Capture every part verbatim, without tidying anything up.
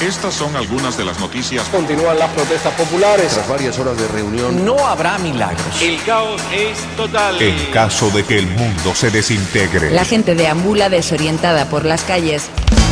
Estas son algunas de las noticias. Continúan las protestas populares. Tras varias horas de reunión, no habrá milagros. El caos es total. En caso de que el mundo se desintegre. La gente deambula desorientada por las calles.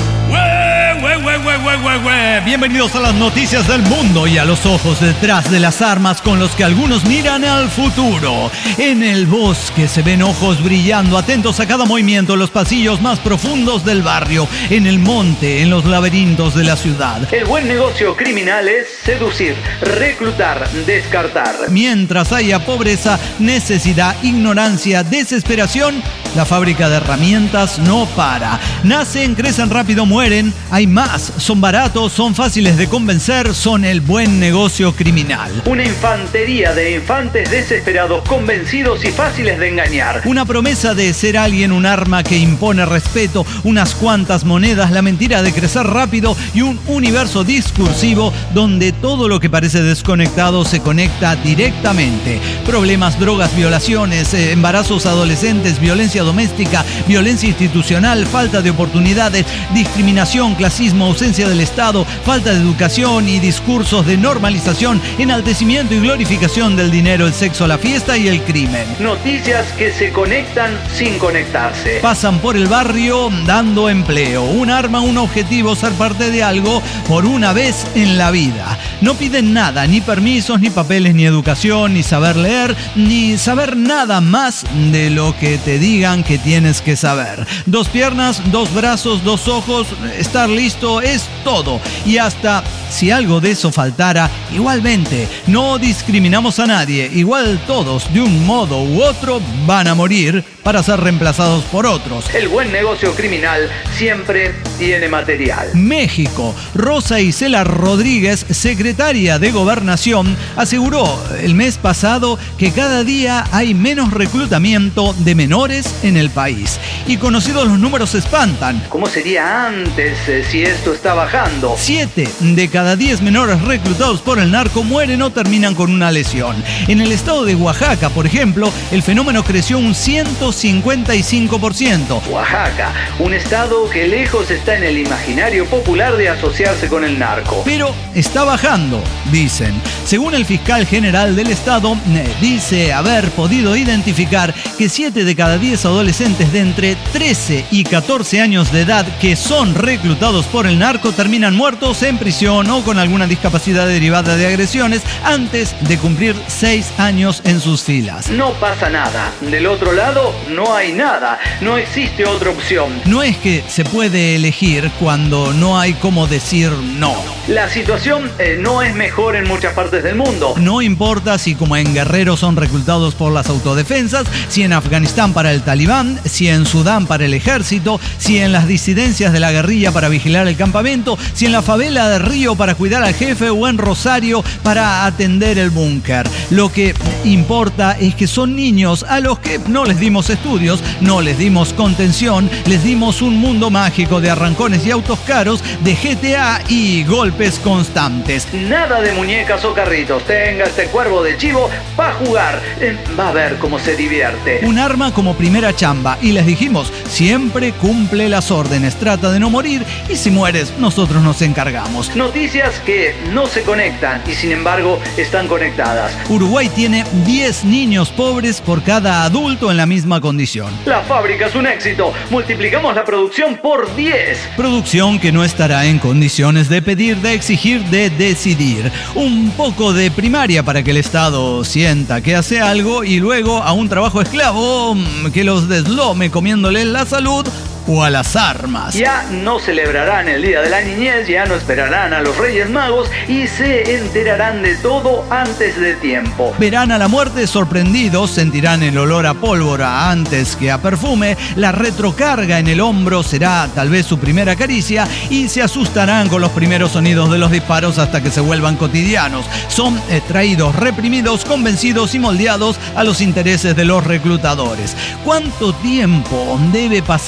¡Hue, hue, hue, hue, hue, hue! Bienvenidos a las noticias del mundo y a los ojos detrás de las armas con los que algunos miran al futuro. En el bosque se ven ojos brillando, atentos a cada movimiento en los pasillos más profundos del barrio. En el monte, en los laberintos de la ciudad. El buen negocio criminal es seducir, reclutar, descartar. Mientras haya pobreza, necesidad, ignorancia, desesperación, la fábrica de herramientas no para. Nacen, crecen rápido, mueren. Hay más, son baratos, son fáciles de convencer, son el buen negocio criminal. Una infantería de infantes desesperados, convencidos y fáciles de engañar. Una promesa de ser alguien, un arma que impone respeto, unas cuantas monedas, la mentira de crecer rápido y un universo discursivo donde todo lo que parece desconectado se conecta directamente. Problemas, drogas, violaciones, eh, embarazos adolescentes, violencia doméstica, violencia institucional, falta de oportunidades, discriminación, clasismo, ausencia del Estado, falta de educación y discursos de normalización, enaltecimiento y glorificación del dinero, el sexo, la fiesta y el crimen. Noticias que se conectan sin conectarse. Pasan por el barrio dando empleo, un arma, un objetivo, ser parte de algo por una vez en la vida. No piden nada, ni permisos, ni papeles, ni educación, ni saber leer, ni saber nada más de lo que te digan que tienes que saber. Dos piernas, dos brazos, dos ojos, estar listo es todo. Y hasta si algo de eso faltara, igualmente no discriminamos a nadie. Igual todos, de un modo u otro, van a morir para ser reemplazados por otros. El buen negocio criminal siempre tiene material. México. Rosa Isela Rodríguez, secretaria de Gobernación, aseguró el mes pasado que cada día hay menos reclutamiento de menores en el país. Y conocidos los números espantan. ¿Cómo sería antes eh, si esto está bajando? Siete de cada diez menores reclutados por el narco mueren o terminan con una lesión. En el estado de Oaxaca, por ejemplo, el fenómeno creció un ciento cincuenta y cinco por ciento. Oaxaca, un estado que lejos está en el imaginario popular de asociarse con el narco. Pero está bajando, dicen. Según el fiscal general del estado, dice haber podido identificar que siete de cada diez adolescentes de entre trece y catorce años de edad que son reclutados por el narco terminan muertos en prisión o con alguna discapacidad derivada de agresiones antes de cumplir seis años en sus filas. No pasa nada. Del otro lado, no hay nada. No existe otra opción. No es que se puede elegir cuando no hay cómo decir no. La situación eh, no es mejor en muchas partes del mundo. No importa si como en Guerrero son reclutados por las autodefensas, si en Afganistán para el Talibán, si en Sudán para el ejército, si en las disidencias de la guerrilla para vigilar el campamento, si en la favela de Río para cuidar al jefe o en Rosario para atender el búnker. Lo que importa es que son niños a los que no les dimos estudios, no les dimos contención, les dimos un mundo mágico de arrancones y autos caros, de G T A y golpes constantes. Nada de muñecas o carritos. Tenga este cuervo de chivo para jugar. Eh, va a ver cómo se divierte. Un arma como primera chamba. Y les dijimos, siempre cumple las órdenes. Trata de no morir y si mueres, nosotros nos encargamos. Noticias que no se conectan y sin embargo están conectadas. Uruguay tiene diez niños pobres por cada adulto en la misma condición. La fábrica es un éxito. Multiplicamos la producción por diez. Producción que no estará en condiciones de pedir, de exigir, de decidir. Un poco de primaria para que el Estado sienta que hace algo y luego a un trabajo esclavo que los deslome comiéndoles la salud o a las armas. Ya no celebrarán el Día de la Niñez, ya no esperarán a los Reyes Magos y se enterarán de todo antes de tiempo. Verán a la muerte sorprendidos, sentirán el olor a pólvora antes que a perfume, la retrocarga en el hombro será tal vez su primera caricia y se asustarán con los primeros sonidos de los disparos hasta que se vuelvan cotidianos. Son eh, traídos, reprimidos, convencidos y moldeados a los intereses de los reclutadores. ¿Cuánto tiempo debe pasar en la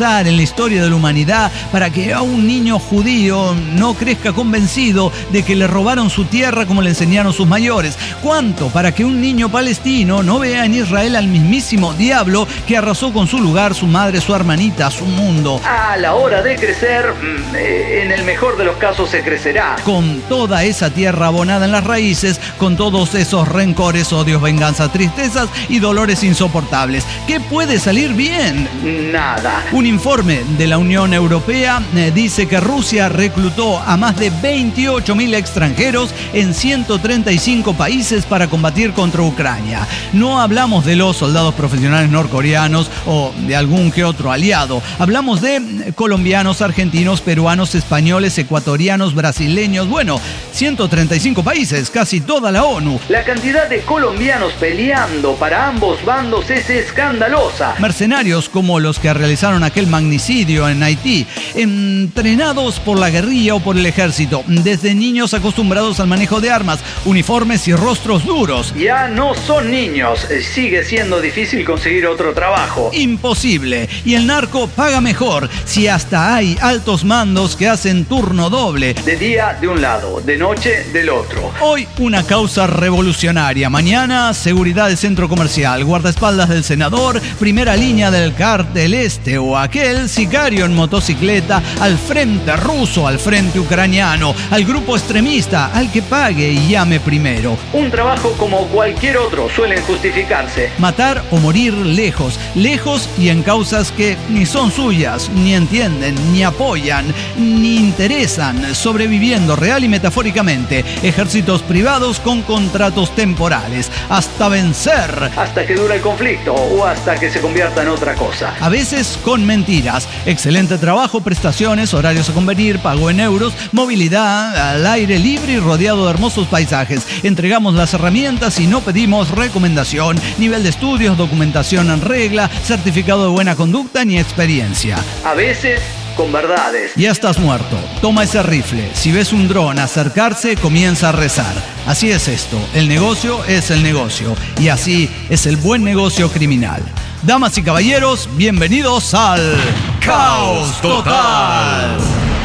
historia de la humanidad para que a un niño judío no crezca convencido de que le robaron su tierra como le enseñaron sus mayores? ¿Cuánto para que un niño palestino no vea en Israel al mismísimo diablo que arrasó con su lugar, su madre, su hermanita, su mundo? A la hora de crecer, en el mejor de los casos se crecerá. Con toda esa tierra abonada en las raíces, con todos esos rencores, odios, venganzas, tristezas y dolores insoportables. ¿Qué puede salir bien? Nada. Un informe de la Unión Europea eh, dice que Rusia reclutó a más de veintiocho mil extranjeros en ciento treinta y cinco países para combatir contra Ucrania. No hablamos de los soldados profesionales norcoreanos o de algún que otro aliado. Hablamos de colombianos, argentinos, peruanos, españoles, ecuatorianos, brasileños. Bueno, ciento treinta y cinco países, casi toda la ONU. La cantidad de colombianos peleando para ambos bandos es escandalosa. Mercenarios como los que realizaron aquel magnicidio en Haití, entrenados por la guerrilla o por el ejército, desde niños acostumbrados al manejo de armas, uniformes y rostros duros. Ya no son niños, sigue siendo difícil conseguir otro trabajo. Imposible. Y el narco paga mejor, si hasta hay altos mandos que hacen turno doble. De día de un lado, de noche del otro. Hoy una causa revolucionaria, mañana seguridad del centro comercial, guardaespaldas del senador, primera línea del cártel este o aquel, sicario en motocicleta, al frente ruso, al frente ucraniano, al grupo extremista, al que pague y llame primero. Un trabajo como cualquier otro suelen justificarse. Matar o morir lejos, lejos y en causas que ni son suyas, ni entienden, ni apoyan, ni interesan, sobreviviendo real y metafóricamente, ejércitos privados con contratos temporales, hasta vencer. Hasta que dura el conflicto o hasta que se convierta en otra cosa. A veces con mentiras. Excelente trabajo, prestaciones, horarios a convenir, pago en euros, movilidad al aire libre y rodeado de hermosos paisajes. Entregamos las herramientas y no pedimos recomendación, nivel de estudios, documentación en regla, certificado de buena conducta ni experiencia. A veces con verdades. Ya estás muerto. Toma ese rifle. Si ves un dron acercarse, comienza a rezar. Así es esto. El negocio es el negocio. Y así es el buen negocio criminal. Damas y caballeros, bienvenidos al Caos Total.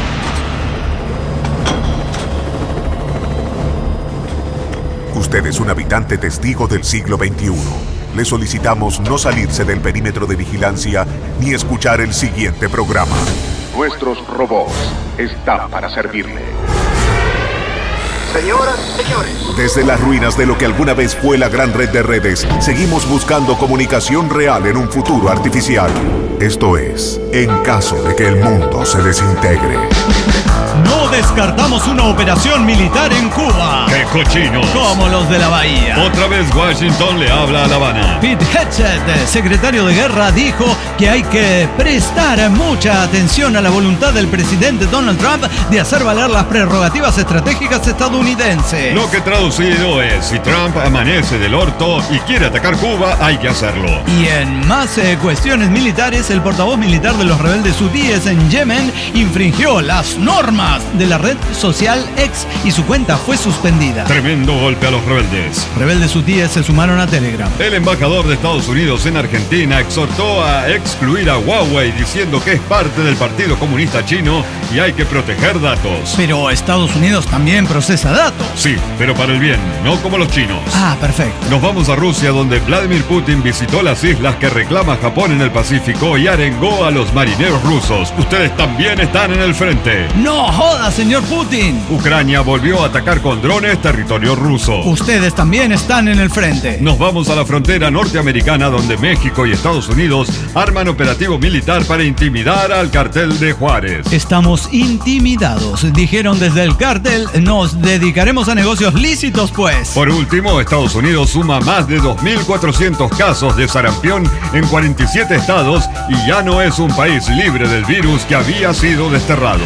Usted es un habitante testigo del siglo veintiuno. Le solicitamos no salirse del perímetro de vigilancia ni escuchar el siguiente programa. Nuestros robots están para servirle. Señoras, señores. Desde las ruinas de lo que alguna vez fue la gran red de redes, seguimos buscando comunicación real en un futuro artificial. Esto es, en caso de que el mundo se desintegre. No descartamos una operación militar en Cuba. ¡Qué cochinos! Como los de la Bahía. Otra vez Washington le habla a La Habana. Pete Hegseth, secretario de Guerra, dijo que hay que prestar mucha atención a la voluntad del presidente Donald Trump de hacer valer las prerrogativas estratégicas estadounidenses. Lo que traducido es, si Trump amanece del orto y quiere atacar Cuba, hay que hacerlo. Y en más eh, cuestiones militares, el portavoz militar de los rebeldes hutíes en Yemen infringió las normas de la red social X y su cuenta fue suspendida. Tremendo golpe a los rebeldes. Rebeldes hutíes se sumaron a Telegram. El embajador de Estados Unidos en Argentina exhortó a excluir a Huawei diciendo que es parte del Partido Comunista Chino y hay que proteger datos. Pero Estados Unidos también procesa datos. Sí, pero para el bien, no como los chinos. Ah, perfecto. Nos vamos a Rusia, donde Vladimir Putin visitó las islas que reclama Japón en el Pacífico y arengó a los marineros rusos. Ustedes también están en el frente. ¡No joda, señor Putin! Ucrania volvió a atacar con drones territorio ruso. Ustedes también están en el frente. Nos vamos a la frontera norteamericana, donde México y Estados Unidos arman operativo militar para intimidar al cartel de Juárez. Estamos intimidados, dijeron desde el cártel. Nos dedicaremos a negocios lícitos, pues. Por último, Estados Unidos suma más de dos mil cuatrocientos casos de sarampión en cuarenta y siete estados y ya no es un país libre del virus que había sido desterrado.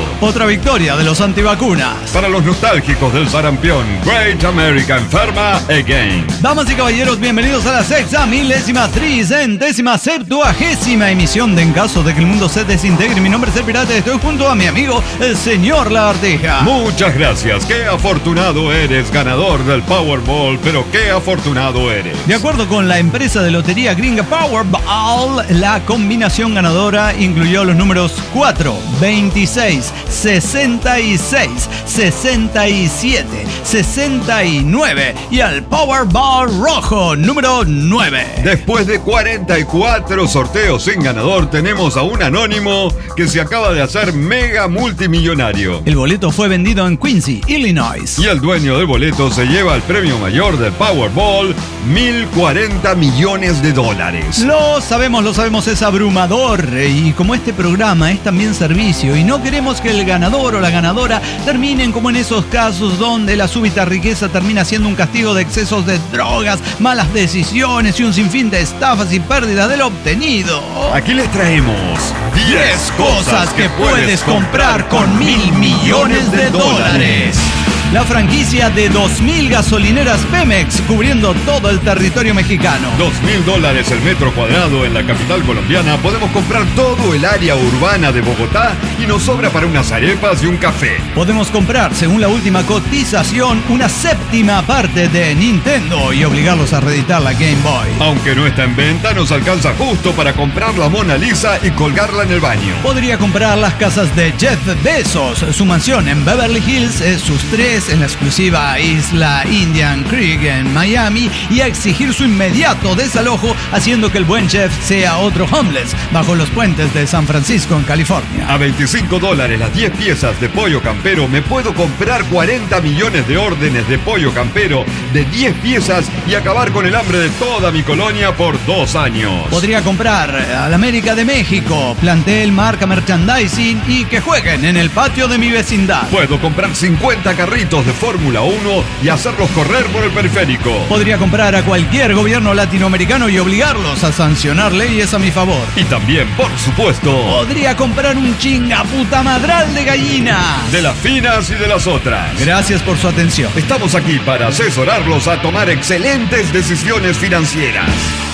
Otra victoria de los antivacunas. Para los nostálgicos del sarampión, Great America enferma again. Damas y caballeros, bienvenidos a la sexta milésima tricentésima septuagésima emisión de En Caso de que el Mundo se Desintegre. Mi nombre es el Pirata y estoy junto a mi amigo, el señor Lagartija. Muchas gracias. Qué afortunado eres, ganador del Powerball, pero qué afortunado eres. De acuerdo con la empresa de lotería gringa Powerball, la combinación ganadora incluyó los números cuatro, veintiséis, sesenta y seis, sesenta y siete, sesenta y nueve y el Powerball rojo número nueve. Después de cuarenta y cuatro sorteos sin ganador, tenemos a un anónimo que se acaba de hacer mega multimillonario. El boleto fue vendido en Quincy, Illinois. Y el dueño del boleto se lleva el premio mayor del Powerball, mil cuarenta millones de dólares. Lo sabemos, lo sabemos, es abrumador. Y como este programa es también servicio y no queremos que el ganador o la ganadora terminen como en esos casos donde la súbita riqueza termina siendo un castigo de excesos de drogas, malas decisiones y un sinfín de estafas y pérdidas de lo obtenido. Aquí les traemos diez cosas que puedes comprar con mil millones de dólares. La franquicia de dos mil gasolineras Pemex cubriendo todo el territorio mexicano. dos mil dólares el metro cuadrado en la capital colombiana. Podemos comprar todo el área urbana de Bogotá y nos sobra para unas arepas y un café. Podemos comprar, según la última cotización, una séptima parte de Nintendo y obligarlos a reeditar la Game Boy. Aunque no está en venta, nos alcanza justo para comprar la Mona Lisa y colgarla en el baño. Podría comprar las casas de Jeff Bezos, su mansión en Beverly Hills, sus tres en la exclusiva isla Indian Creek en Miami y a exigir su inmediato desalojo, haciendo que el buen Jeff sea otro homeless bajo los puentes de San Francisco en California. A veinticinco dólares las diez piezas de pollo campero me puedo comprar cuarenta millones de órdenes de pollo campero de diez piezas y acabar con el hambre de toda mi colonia por dos años. Podría comprar al América de México, plantel, marca, merchandising y que jueguen en el patio de mi vecindad. Puedo comprar cincuenta carritos de Fórmula uno y hacerlos correr por el periférico. Podría comprar a cualquier gobierno latinoamericano y obligarlos a sancionar leyes a mi favor. Y también, por supuesto, podría comprar un chinga puta madral de gallinas. De las finas y de las otras. Gracias por su atención. Estamos aquí para asesorarlos a tomar excelentes decisiones financieras.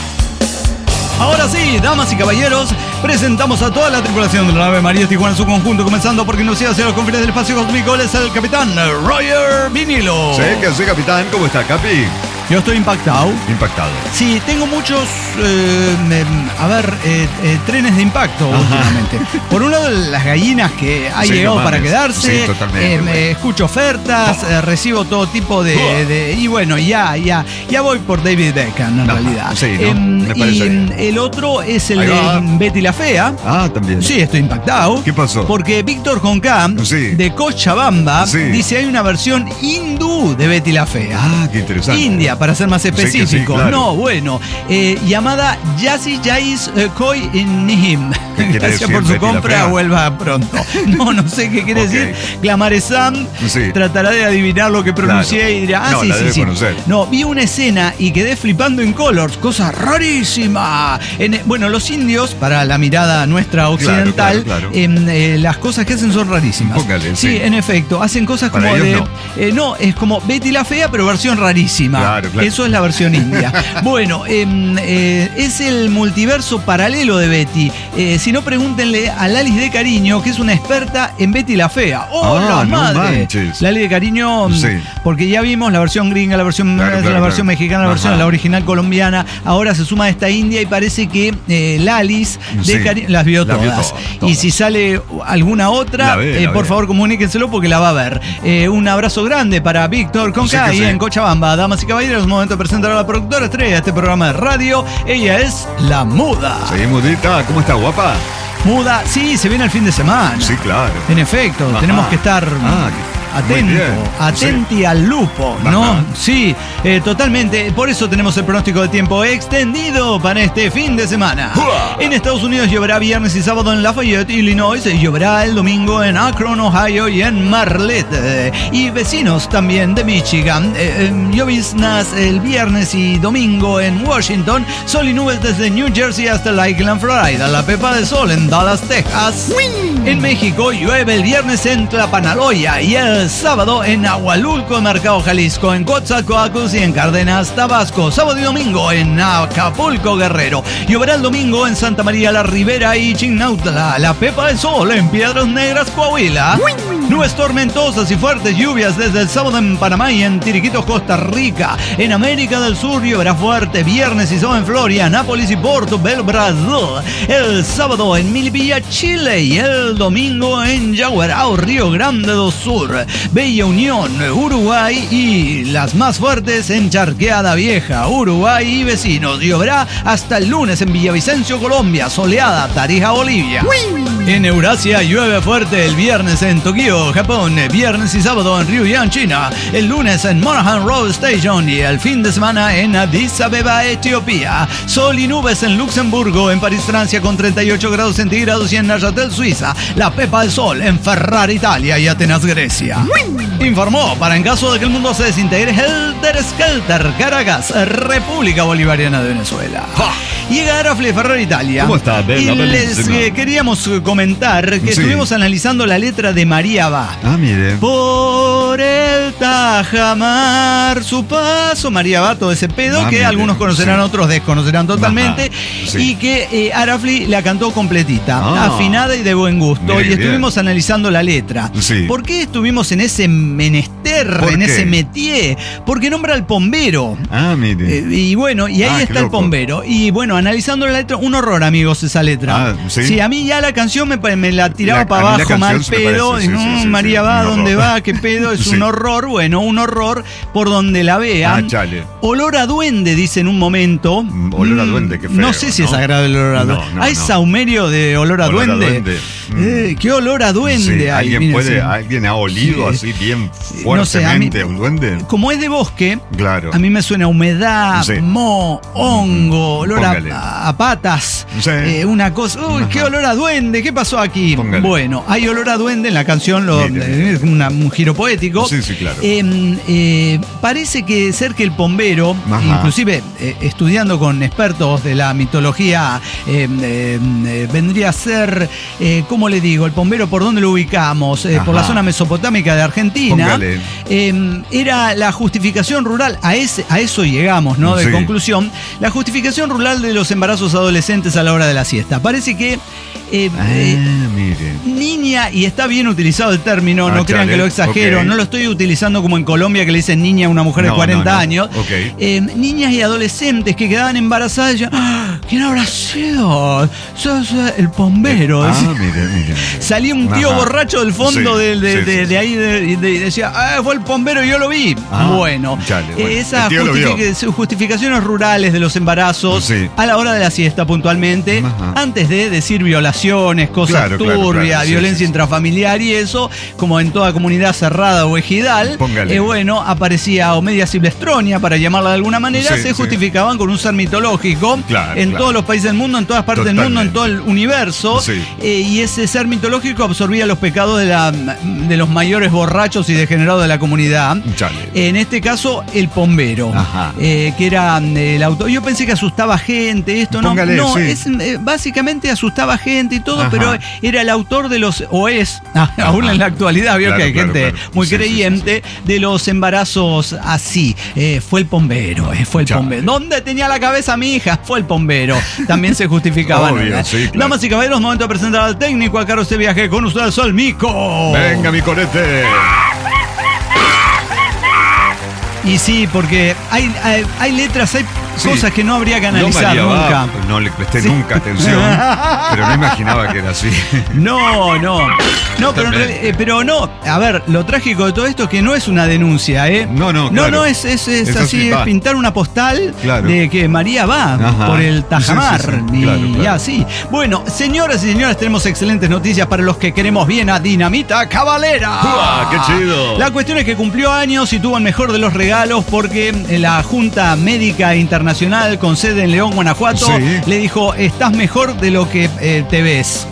Ahora sí, damas y caballeros, presentamos a toda la tripulación de la nave María Tijuana en su conjunto, comenzando por quien nos iba hacia los confines del espacio cósmico. Él es el capitán Roger Vinilo. Sí, que sí, capitán. ¿Cómo está, Capi? Yo estoy impactado. Impactado. Sí, tengo muchos, eh, eh, a ver, eh, eh, trenes de impacto Ajá. últimamente. Por un lado, las gallinas que ha sí, llegado no para quedarse. Sí, totalmente. Eh, bueno. eh, escucho ofertas, oh. eh, recibo todo tipo de, oh. de... Y bueno, ya, ya, ya voy por David Beckham, en no, realidad. Sí, ¿no? eh, Me parece y bien. El otro es el de Betty la Fea. Ah, también. Sí, estoy impactado. ¿Qué pasó? Porque Víctor Concam, sí. de Cochabamba, sí. dice hay una versión hindú de Betty la Fea. Ah, qué interesante. India, para ser más específico. Sí, claro. No, bueno, eh, llamada Yasi Jais eh, Koi Nihim. Gracias por su compra, vuelva pronto. No, no sé qué quiere okay. decir. Clamaresam sí. tratará de adivinar lo que pronuncié claro. y dirá, ah, no, sí, la sí, debe sí. Conocer. No, vi una escena y quedé flipando en Colors, cosa rarísima. En, bueno, los indios, para la mirada nuestra occidental, claro, claro, claro. Eh, eh, las cosas que hacen son rarísimas. Póngale, sí, sí, en efecto, hacen cosas para como de. No. Eh, no, es como Betty la Fea, pero versión rarísima. Claro, claro. Eso es la versión india. Bueno, eh, eh, es el multiverso paralelo de Betty. Eh, si no, pregúntenle a Lali de Cariño, que es una experta en Betty la Fea. ¡Oh, ah, la madre! No Lali de Cariño, sí. porque ya vimos la versión gringa, la versión, claro, claro, la versión claro. mexicana, la Ajá. versión la original colombiana. Ahora se suma esta india y parece que eh, Lalis de sí. Cariño las vio, la todas. vio todas, todas. Y si sale alguna otra, ve, eh, por ve. favor comuníquenselo porque la va a ver. Eh, un abrazo grande para Víctor Concay sí sí. en Cochabamba. Damas y caballeros, momento de presentar a la productora estrella de este programa de radio. Ella es La Muda. Sí, Mudita, ¿cómo está, guapa? Muda, sí, se viene el fin de semana. Sí, claro. En efecto, Ajá. tenemos que estar ah, atento, atenti sí. al lupo, ¿no? Ajá. Sí, eh, totalmente. Por eso tenemos el pronóstico de tiempo extendido para este fin de semana. ¡Uah! En Estados Unidos lloverá viernes y sábado en Lafayette, Illinois. Lloverá el domingo en Akron, Ohio y en Marlette. Eh, y vecinos también de Michigan. Eh, eh, lloviznas el viernes y domingo en Washington. Sol y nubes desde New Jersey hasta Lakeland, Florida. La pepa de sol en Dallas, Texas. ¡Wing! En México llueve el viernes en Tlapanaloya y el sábado en Ahualulco, Mercado Jalisco, en Coatzacoalcos y en Cárdenas, Tabasco. Sábado y domingo en Acapulco, Guerrero. Lloverá el domingo en Santa María la Ribera y Chignautla. La pepa de sol en Piedras Negras, Coahuila. ¡Wing! Nubes tormentosas y fuertes lluvias desde el sábado en Panamá y en Tiriquitos, Costa Rica. En América del Sur lloverá fuerte viernes y sábado en Florianápolis y Porto Belo, Brasil. El sábado en Milipilla, Chile y el domingo en Yaguarao, Río Grande do Sur. Bella Unión, Uruguay y las más fuertes en Charqueada Vieja, Uruguay y vecinos. Lloverá hasta el lunes en Villavicencio, Colombia. Soleada, Tarija, Bolivia. ¡Wing! En Eurasia llueve fuerte el viernes en Tokio, Japón. Viernes y sábado en Ryuyan, China. El lunes en Monaghan Road Station y el fin de semana en Addis Abeba, Etiopía. Sol y nubes en Luxemburgo, en París, Francia con treinta y ocho grados centígrados y en Neuchâtel, Suiza. La pepa del sol en Ferrara, Italia y Atenas, Grecia. ¡Wing! Informó para en caso de que el mundo se desintegre Helter Skelter, Caracas, República Bolivariana de Venezuela. ¡Ja! Llega Arafle de Ferrara, Italia. ¿Cómo está? Y les eh, queríamos comentar que sí. estuvimos analizando la letra de María Va. Ah, mire. Por el Tajamar, su paso. María Va, todo ese pedo ah, que mire. algunos conocerán, sí. otros desconocerán totalmente. Sí. Y que eh, Arafli la cantó completita, ah. afinada y de buen gusto. Mire, y estuvimos bien. analizando la letra. Sí. ¿Por qué estuvimos en ese menester, en qué? ese métier? Porque nombra al pombero. Ah, mire. Eh, y bueno, y ahí ah, está el pombero. Y bueno, analizando la letra, un horror, amigos, esa letra. Ah, ¿sí? sí, a mí ya la canción me, me la tiraba la, para abajo, mal pedo. Parece, sí, no, sí, sí, María sí, Va, ¿dónde va? ¿Qué pedo? Es sí. un horror. Bueno, un horror por donde la vean. Ah, chale. Olor a duende, dice en un momento. Mm, olor a duende, qué feo. No sé si ¿no? es agradable el olor a duende. No, no, ¿Hay no. saumerio de olor a olor duende? A duende. Eh, ¿Qué olor a duende sí, hay? ¿Alguien, Miren, puede, sí. ¿Alguien ha olido Sí. así bien fuertemente No sé, a mí, un duende? Como es de bosque, claro. a mí me suena a humedad, sí. moho, hongo, olor a, a patas, sí. eh, una cosa. Uy, qué olor a duende, ¿qué pasó aquí? Póngale. Bueno, hay olor a duende en la canción, lo, Mire. es una, un giro poético. Sí, sí, claro. Eh, eh, parece que ser que el pombero, Ajá. inclusive eh, estudiando con expertos de la mitología, eh, eh, eh, vendría a ser, eh, ¿cómo le digo? El pombero, ¿por dónde lo ubicamos? Eh, por la zona mesopotámica de Argentina. Eh, era la justificación rural, a, ese, a eso llegamos, ¿no? De sí. conclusión, la justificación rural de los embarazos adolescentes a la hora de la siesta. Parece que Eh, ah, eh, mire. niña, y está bien utilizado el término, ah, no crean chale. que lo exagero, okay. no lo estoy utilizando como en Colombia que le dicen niña a una mujer no, de cuarenta no, no. años. Okay. Eh, niñas y adolescentes que quedaban embarazadas y decían, ¡ah! ¿Quién habrá sido? Sos el pombero. Ah, mire, mire. Salía un tío Ajá. borracho del fondo sí, de, de, sí, de, sí. de ahí de, de, de, decía, ah, fue el pombero y yo lo vi. Ah, bueno, chale, bueno. eh, esas justific justificaciones rurales de los embarazos sí. a la hora de la siesta puntualmente, Ajá. antes de decir violaciones, cosas Claro, turbias, claro, claro. violencia sí, sí, intrafamiliar y eso, como en toda comunidad cerrada o ejidal, eh, bueno, aparecía o media silvestronia, para llamarla de alguna manera, sí, se sí. justificaban con un ser mitológico claro, en claro. todos los países del mundo, en todas partes Totalmente. del mundo, en todo el universo, sí. eh, y ese ser mitológico absorbía los pecados de, la, de los mayores borrachos y degenerados de la comunidad. Chale. En este caso, el pombero, eh, que era eh, el autor. Yo pensé que asustaba gente, esto Póngale, no, no sí. es, eh, básicamente asustaba gente y todo, Ajá. pero era el autor de los, o es, aún en la actualidad, vio claro, que hay claro, gente claro. muy sí, creyente, sí, sí, sí. de los embarazos así. Eh, fue el pombero, eh, fue el Chale. pombero. ¿Dónde tenía la cabeza mi hija? Fue el pombero. También se justificaban. Obvio, ¿no? sí, claro. Damas y caballeros, momento de presentar al técnico a cargo de este viaje con ustedes, Sol Mico. Venga, mi corete. Y sí, porque hay, hay, hay letras, hay Sí. Cosas que no habría que analizar no María nunca. Va, no le presté sí. nunca atención, pero no imaginaba que era así. No, no. No, pero, en realidad, eh, pero no. A ver, lo trágico de todo esto es que no es una denuncia, ¿eh? No, no, No, claro. no, es, es, es, es así, así, es va. pintar una postal Claro. de que María va Ajá. por el Tajamar. Sí, sí, sí. Y Claro, claro. así. Bueno, señoras y señores, tenemos excelentes noticias para los que queremos bien a Dinamita Cavalera. ¡Uah, qué chido! La cuestión es que cumplió años y tuvo el mejor de los regalos porque la Junta Médica Internacional con sede en León, Guanajuato, Sí. le dijo, estás mejor de lo que eh, te ves.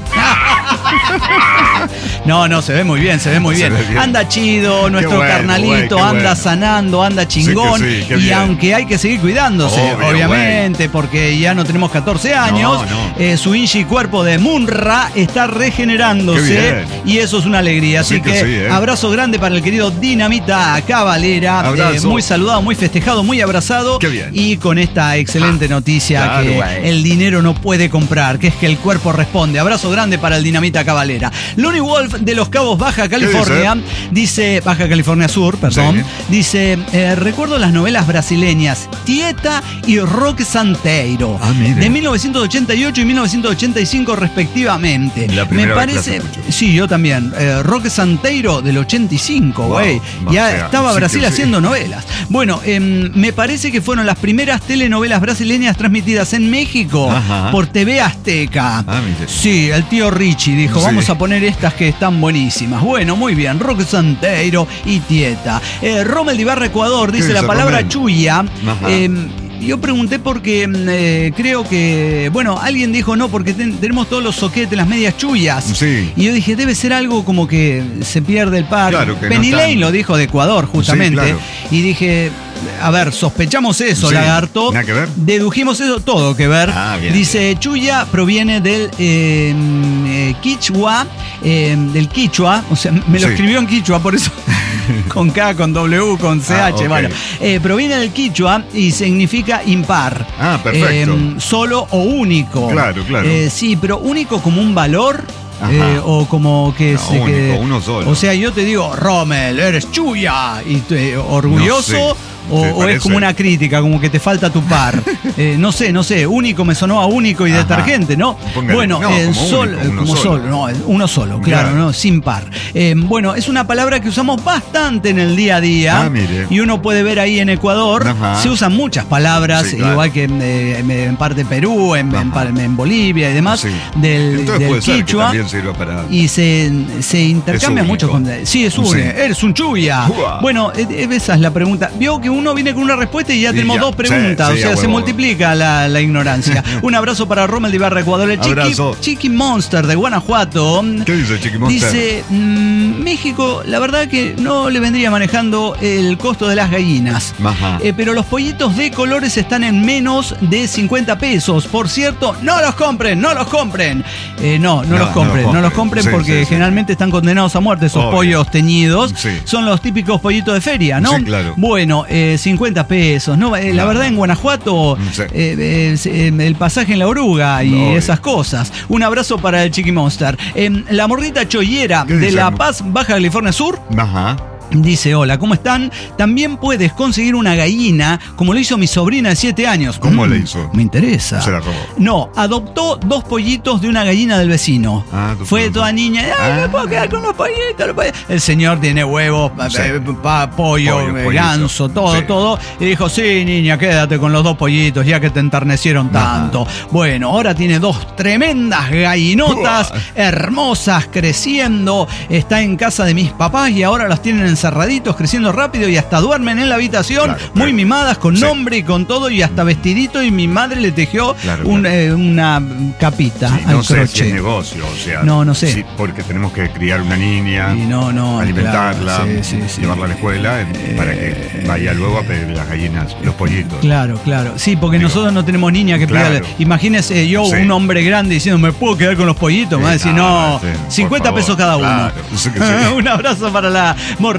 No, no, se ve muy bien, se ve muy Se bien. ve bien. Anda chido, nuestro bueno, carnalito, güey, qué anda bueno. sanando, anda chingón. Sí que sí, qué y bien. aunque hay que seguir cuidándose, Obvio, obviamente, porque ya no tenemos catorce años, No, no. eh, su Inchi cuerpo de Munra está regenerándose Qué bien. y eso es una alegría. Así Sí que que, sí, ¿eh? abrazo grande para el querido Dinamita Cavalera. Abrazo. Eh, muy saludado, muy festejado, muy abrazado. Qué bien. Y con esta excelente noticia claro, que güey. el dinero no puede comprar, que es que el cuerpo responde. Abrazo grande para el Dinamita Cavalera. Lonnie Wolf de Los Cabos, Baja California, dice, Baja California Sur, perdón, Sí. dice, eh, recuerdo las novelas brasileñas Tieta y Roque Santeiro, Ah, mire. de mil novecientos ochenta y ocho y mil novecientos ochenta y cinco respectivamente. La Me primera vez que parece, las escucho. sí, yo también, eh, Roque Santeiro del ochenta y cinco, Wow, güey, o ya sea, estaba sí que Brasil sí. haciendo novelas. Bueno, em, me parece que fueron las primeras telenovelas brasileñas transmitidas en México Ajá. por T V Azteca. Ah, mire. Sí, el tío Richie dijo, Sí. vamos a poner estas que están buenísimas. Bueno, muy bien, Roque Santeiro y Tieta. Eh, Rommel de Ibarra, Ecuador, dice ¿Qué la dice palabra Rommel? chuya. Ajá. Eh, yo pregunté porque mm, eh, creo que, bueno, alguien dijo no, porque ten- tenemos todos los soquetes, las medias chuyas. Sí. Y yo dije, debe ser algo como que se pierde el par. Claro, que no Penny Lane están. lo dijo de Ecuador, justamente. Sí, claro. Y dije, a ver, sospechamos eso, Sí, lagarto. nada que ver. Dedujimos eso, todo que ver. Ah, bien, Dice, chuya proviene del eh, eh, quichua, eh, del quichua, o sea, me lo Sí. escribió en quichua, por eso, con K, con W, con C H, Ah, ok. bueno. Eh, proviene del quichua y significa impar. Ah, perfecto. Eh, solo o único. Claro, claro. Eh, sí, pero único como un valor. Ajá. eh, o como que No, se único, que- uno solo. O sea, yo te digo, Rommel, eres chuya, y te- orgulloso. No sé. O, ¿Te o es parece? como una crítica, como que te falta tu par. Eh, no sé, no sé. Único me sonó a único y Ajá. detergente, ¿no? Póngale, Bueno, no, eh, como sol- único, uno como solo. solo. No, uno solo, claro, Claro. ¿no? Sin par. Eh, bueno, es una palabra que usamos bastante en el día a día. Ah, mire. Y uno puede ver ahí en Ecuador, Ajá. se usan muchas palabras, Sí, claro. igual que en, eh, en parte Perú, en, en, Ajá. par- en Bolivia y demás, Sí. del, Entonces del puede ser que quichua. también sirva para... Y se, se intercambia Es mucho único. con. Sí, es un. Sí. Eres un chuya. Uah. Bueno, eh, eh, esa es la pregunta. Vio que uno viene con una respuesta y ya Y tenemos ya. dos preguntas. Sí, o sí, sea, a se huevo. multiplica la, la ignorancia. Un abrazo para Rommel de Ibarra, Ecuador. El Chiqui, Abrazo. Chiqui Monster de Guanajuato. ¿Qué dice Chiqui Monster? Dice, mm, México, la verdad que no le vendría manejando el costo de las gallinas. Ajá. Eh, pero los pollitos de colores están en menos de cincuenta pesos. Por cierto, no los compren, no los compren. Eh, no, no, No, los compren, no no los los compren. compren Sí, porque sí, sí. generalmente están condenados a muerte esos Obvio. pollos teñidos. Sí. Son los típicos pollitos de feria, ¿no? Sí, claro. Bueno, eh, cincuenta pesos. No, Eh, la No. verdad en Guanajuato, Sí. eh, eh, eh, el pasaje en la oruga y Obvio. esas cosas. Un abrazo para el Chiqui Monster. Eh, la morrita chollera ¿Qué de dice, La amor? Paz, Baja California Sur. Ajá. Dice, hola, ¿cómo están? También puedes conseguir una gallina, como lo hizo mi sobrina de siete años. ¿Cómo Mm, le hizo? Me interesa. Se la robó. No, adoptó dos pollitos de una gallina del vecino. Ah, tu Fue pollo. toda niña, ay, Ah. me puedo quedar con los pollitos, los pollitos. El señor tiene huevos, Sí. eh, pa- pollo, Pollo, eh, pollito. ganso, todo, Sí. todo. Y dijo, sí, niña, quédate con los dos pollitos, ya que te enternecieron tanto. Bueno, ahora tiene dos tremendas gallinotas, Uah. hermosas, creciendo. Está en casa de mis papás y ahora las tienen encerraditos, creciendo rápido y hasta duermen en la habitación, Claro, muy claro. mimadas, con Sí. nombre y con todo, y hasta vestidito, y mi madre le tejió Claro, un, claro. eh, una capita Sí, al no sé si crochet. es negocio, o sea. No, no sé. sí, porque tenemos que criar una niña, Y no, no, alimentarla, claro, sí, sí, sí. llevarla a la escuela eh, para que vaya luego a pedir las gallinas, los pollitos. Claro, claro. Sí, porque Digo, nosotros no tenemos niña que claro. pida. Imagínese yo, Sí. un hombre grande, diciendo, ¿me puedo quedar con los pollitos? Me va a decir, no, sí, por cincuenta favor, pesos cada uno. claro, sí que sí. Un abrazo para la morrita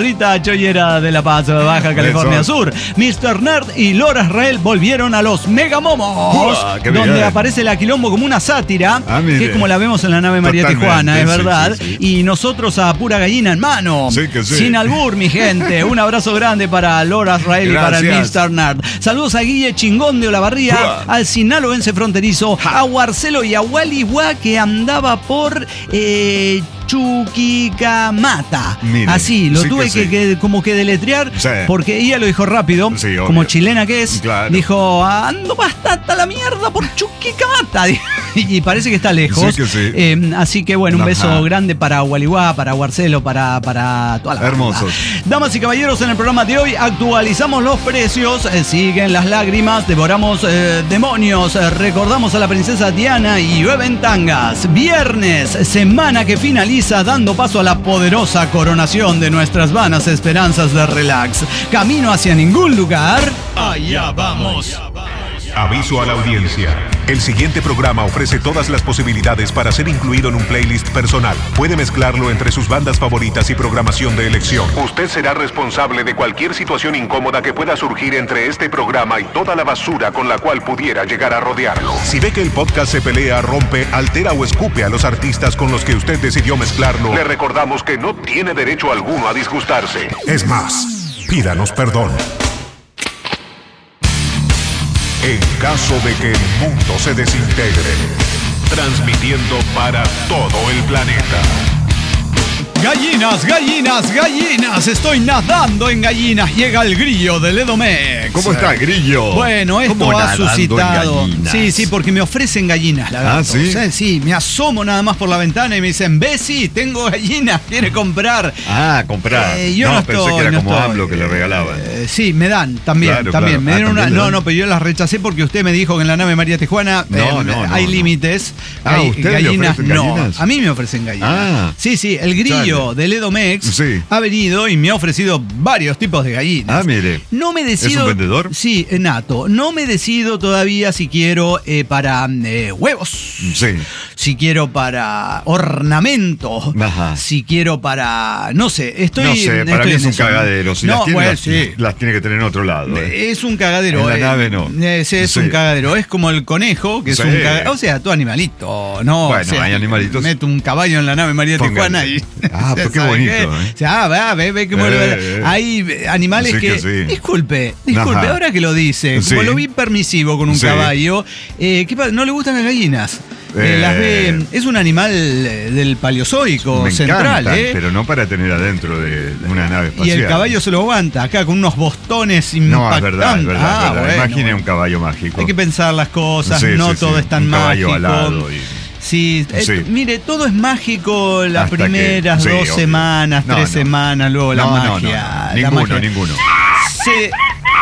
Rita Choyera de La Paz, Baja California Sur. mister Nerd y Laura Israel volvieron a los Megamomos, Uah, donde bien. aparece la Quilombo como una sátira, Ah, mire. que es como la vemos en la nave María Totalmente, Tijuana, es sí, verdad. sí, sí. Y nosotros a pura gallina en mano. Sí, que sí. Sin albur, mi gente. Un abrazo grande para Laura Israel y para el Gracias. mister Nerd. Saludos a Guille Chingón de Olavarría, Uah. al sinaloense fronterizo, a Guarcelo y a Wally Guá, que andaba por eh, Chuquicamata. Mire, Así, lo sí tuve que que, sí. que- como que deletrear, Sí. porque ella lo dijo rápido, Sí, obvio. como chilena que es. Claro. Dijo, ando bastante a la mierda por Chuquicamata. Y parece que está lejos. Sí que sí. Eh, así que bueno, un Ajá. beso grande para Gualiguá, para Guarcelo, para, para toda la banda. Hermosos. Damas y caballeros, en el programa de hoy actualizamos los precios, eh, siguen las lágrimas, devoramos eh, demonios, eh, recordamos a la princesa Diana y llueven tangas. Viernes, semana que finaliza dando paso a la poderosa coronación de nuestras vanas esperanzas de relax. Camino hacia ningún lugar. Allá vamos. Aviso a la audiencia. El siguiente programa ofrece todas las posibilidades para ser incluido en un playlist personal. Puede mezclarlo entre sus bandas favoritas y programación de elección. Usted será responsable de cualquier situación incómoda que pueda surgir entre este programa y toda la basura con la cual pudiera llegar a rodearlo. Si ve que el podcast se pelea, rompe, altera o escupe a los artistas con los que usted decidió mezclarlo, le recordamos que no tiene derecho alguno a disgustarse. Es más, pídanos perdón. En caso de que el mundo se desintegre, transmitiendo para todo el planeta. Gallinas, gallinas, gallinas. Estoy nadando en gallinas. Llega el grillo del Edomex. ¿Cómo está, Grillo? Bueno, esto ¿Cómo ha nadando en suscitado. gallinas? Sí, sí, porque me ofrecen gallinas, lagarto. Ah, ¿sí? Sí, sí, me asomo nada más por la ventana y me dicen, Bessie, tengo gallinas, ¿quiere comprar? Ah, comprar. Eh, yo no, no pensé estoy, que era no como estoy. AMLO que le regalaban. Eh, sí, me dan también, Claro, también. claro. Me Ah, dieron una, ¿también le no, dan? no, pero yo las rechacé porque usted me dijo que en la nave María Tijuana No, eh, no, no, hay no. límites. Ah, Hay ¿usted le gallinas, ofrecen no. gallinas? A mí me ofrecen gallinas. Ah. Sí, sí, el grillo Chale. del Edomex Sí. ha venido y me ha ofrecido varios tipos de gallinas. Ah, mire. No me decido. ¿Es un vendedor? Sí, eh, nato. No me decido todavía si quiero eh, para eh, huevos. Sí. Si quiero para ornamento. Ajá. Si quiero para. No sé, estoy. No sé, para estoy mí en es un eso. cagadero. Si no, las tiene, bueno, las, sí. las tiene que tener en otro lado. ¿eh? Es un cagadero. En la eh. nave no. Eh, sí, es Sí. un cagadero. Es como el conejo, que es Sí. un cagadero. O sea, tu animalito, ¿no? Bueno, O sea, hay animalitos. Meto un caballo en la nave María Póngale. Tijuana y. Ah, pero qué ¿sabe bonito, qué? ¿eh? O sea, ah, va, ve, ve que muere- Eh, eh. Hay animales Sí que. que sí. Disculpe, disculpe, Ajá. ahora que lo dice, Sí. como lo vi permisivo con un Sí. caballo, eh, ¿qué pasa? ¿No le gustan las gallinas? Eh, Eh. las ve. Es un animal eh, del Paleozoico Me central, encantan, ¿eh? pero no para tener adentro de una nave Y espacial. el caballo se lo aguanta, acá con unos bostones No, impactantes. es verdad, es verdad. Ah, es verdad. bueno, Imagine bueno. un caballo mágico. Hay que pensar las cosas, Sí, no sí, todo sí. es tan Un caballo mágico. alado y- Sí, eh, Sí. mire, todo es mágico las Hasta que- primeras sí, dos obvio. semanas, No, tres no. semanas, luego la no, magia. no, no, no. la Ninguno, magia. ninguno. Se-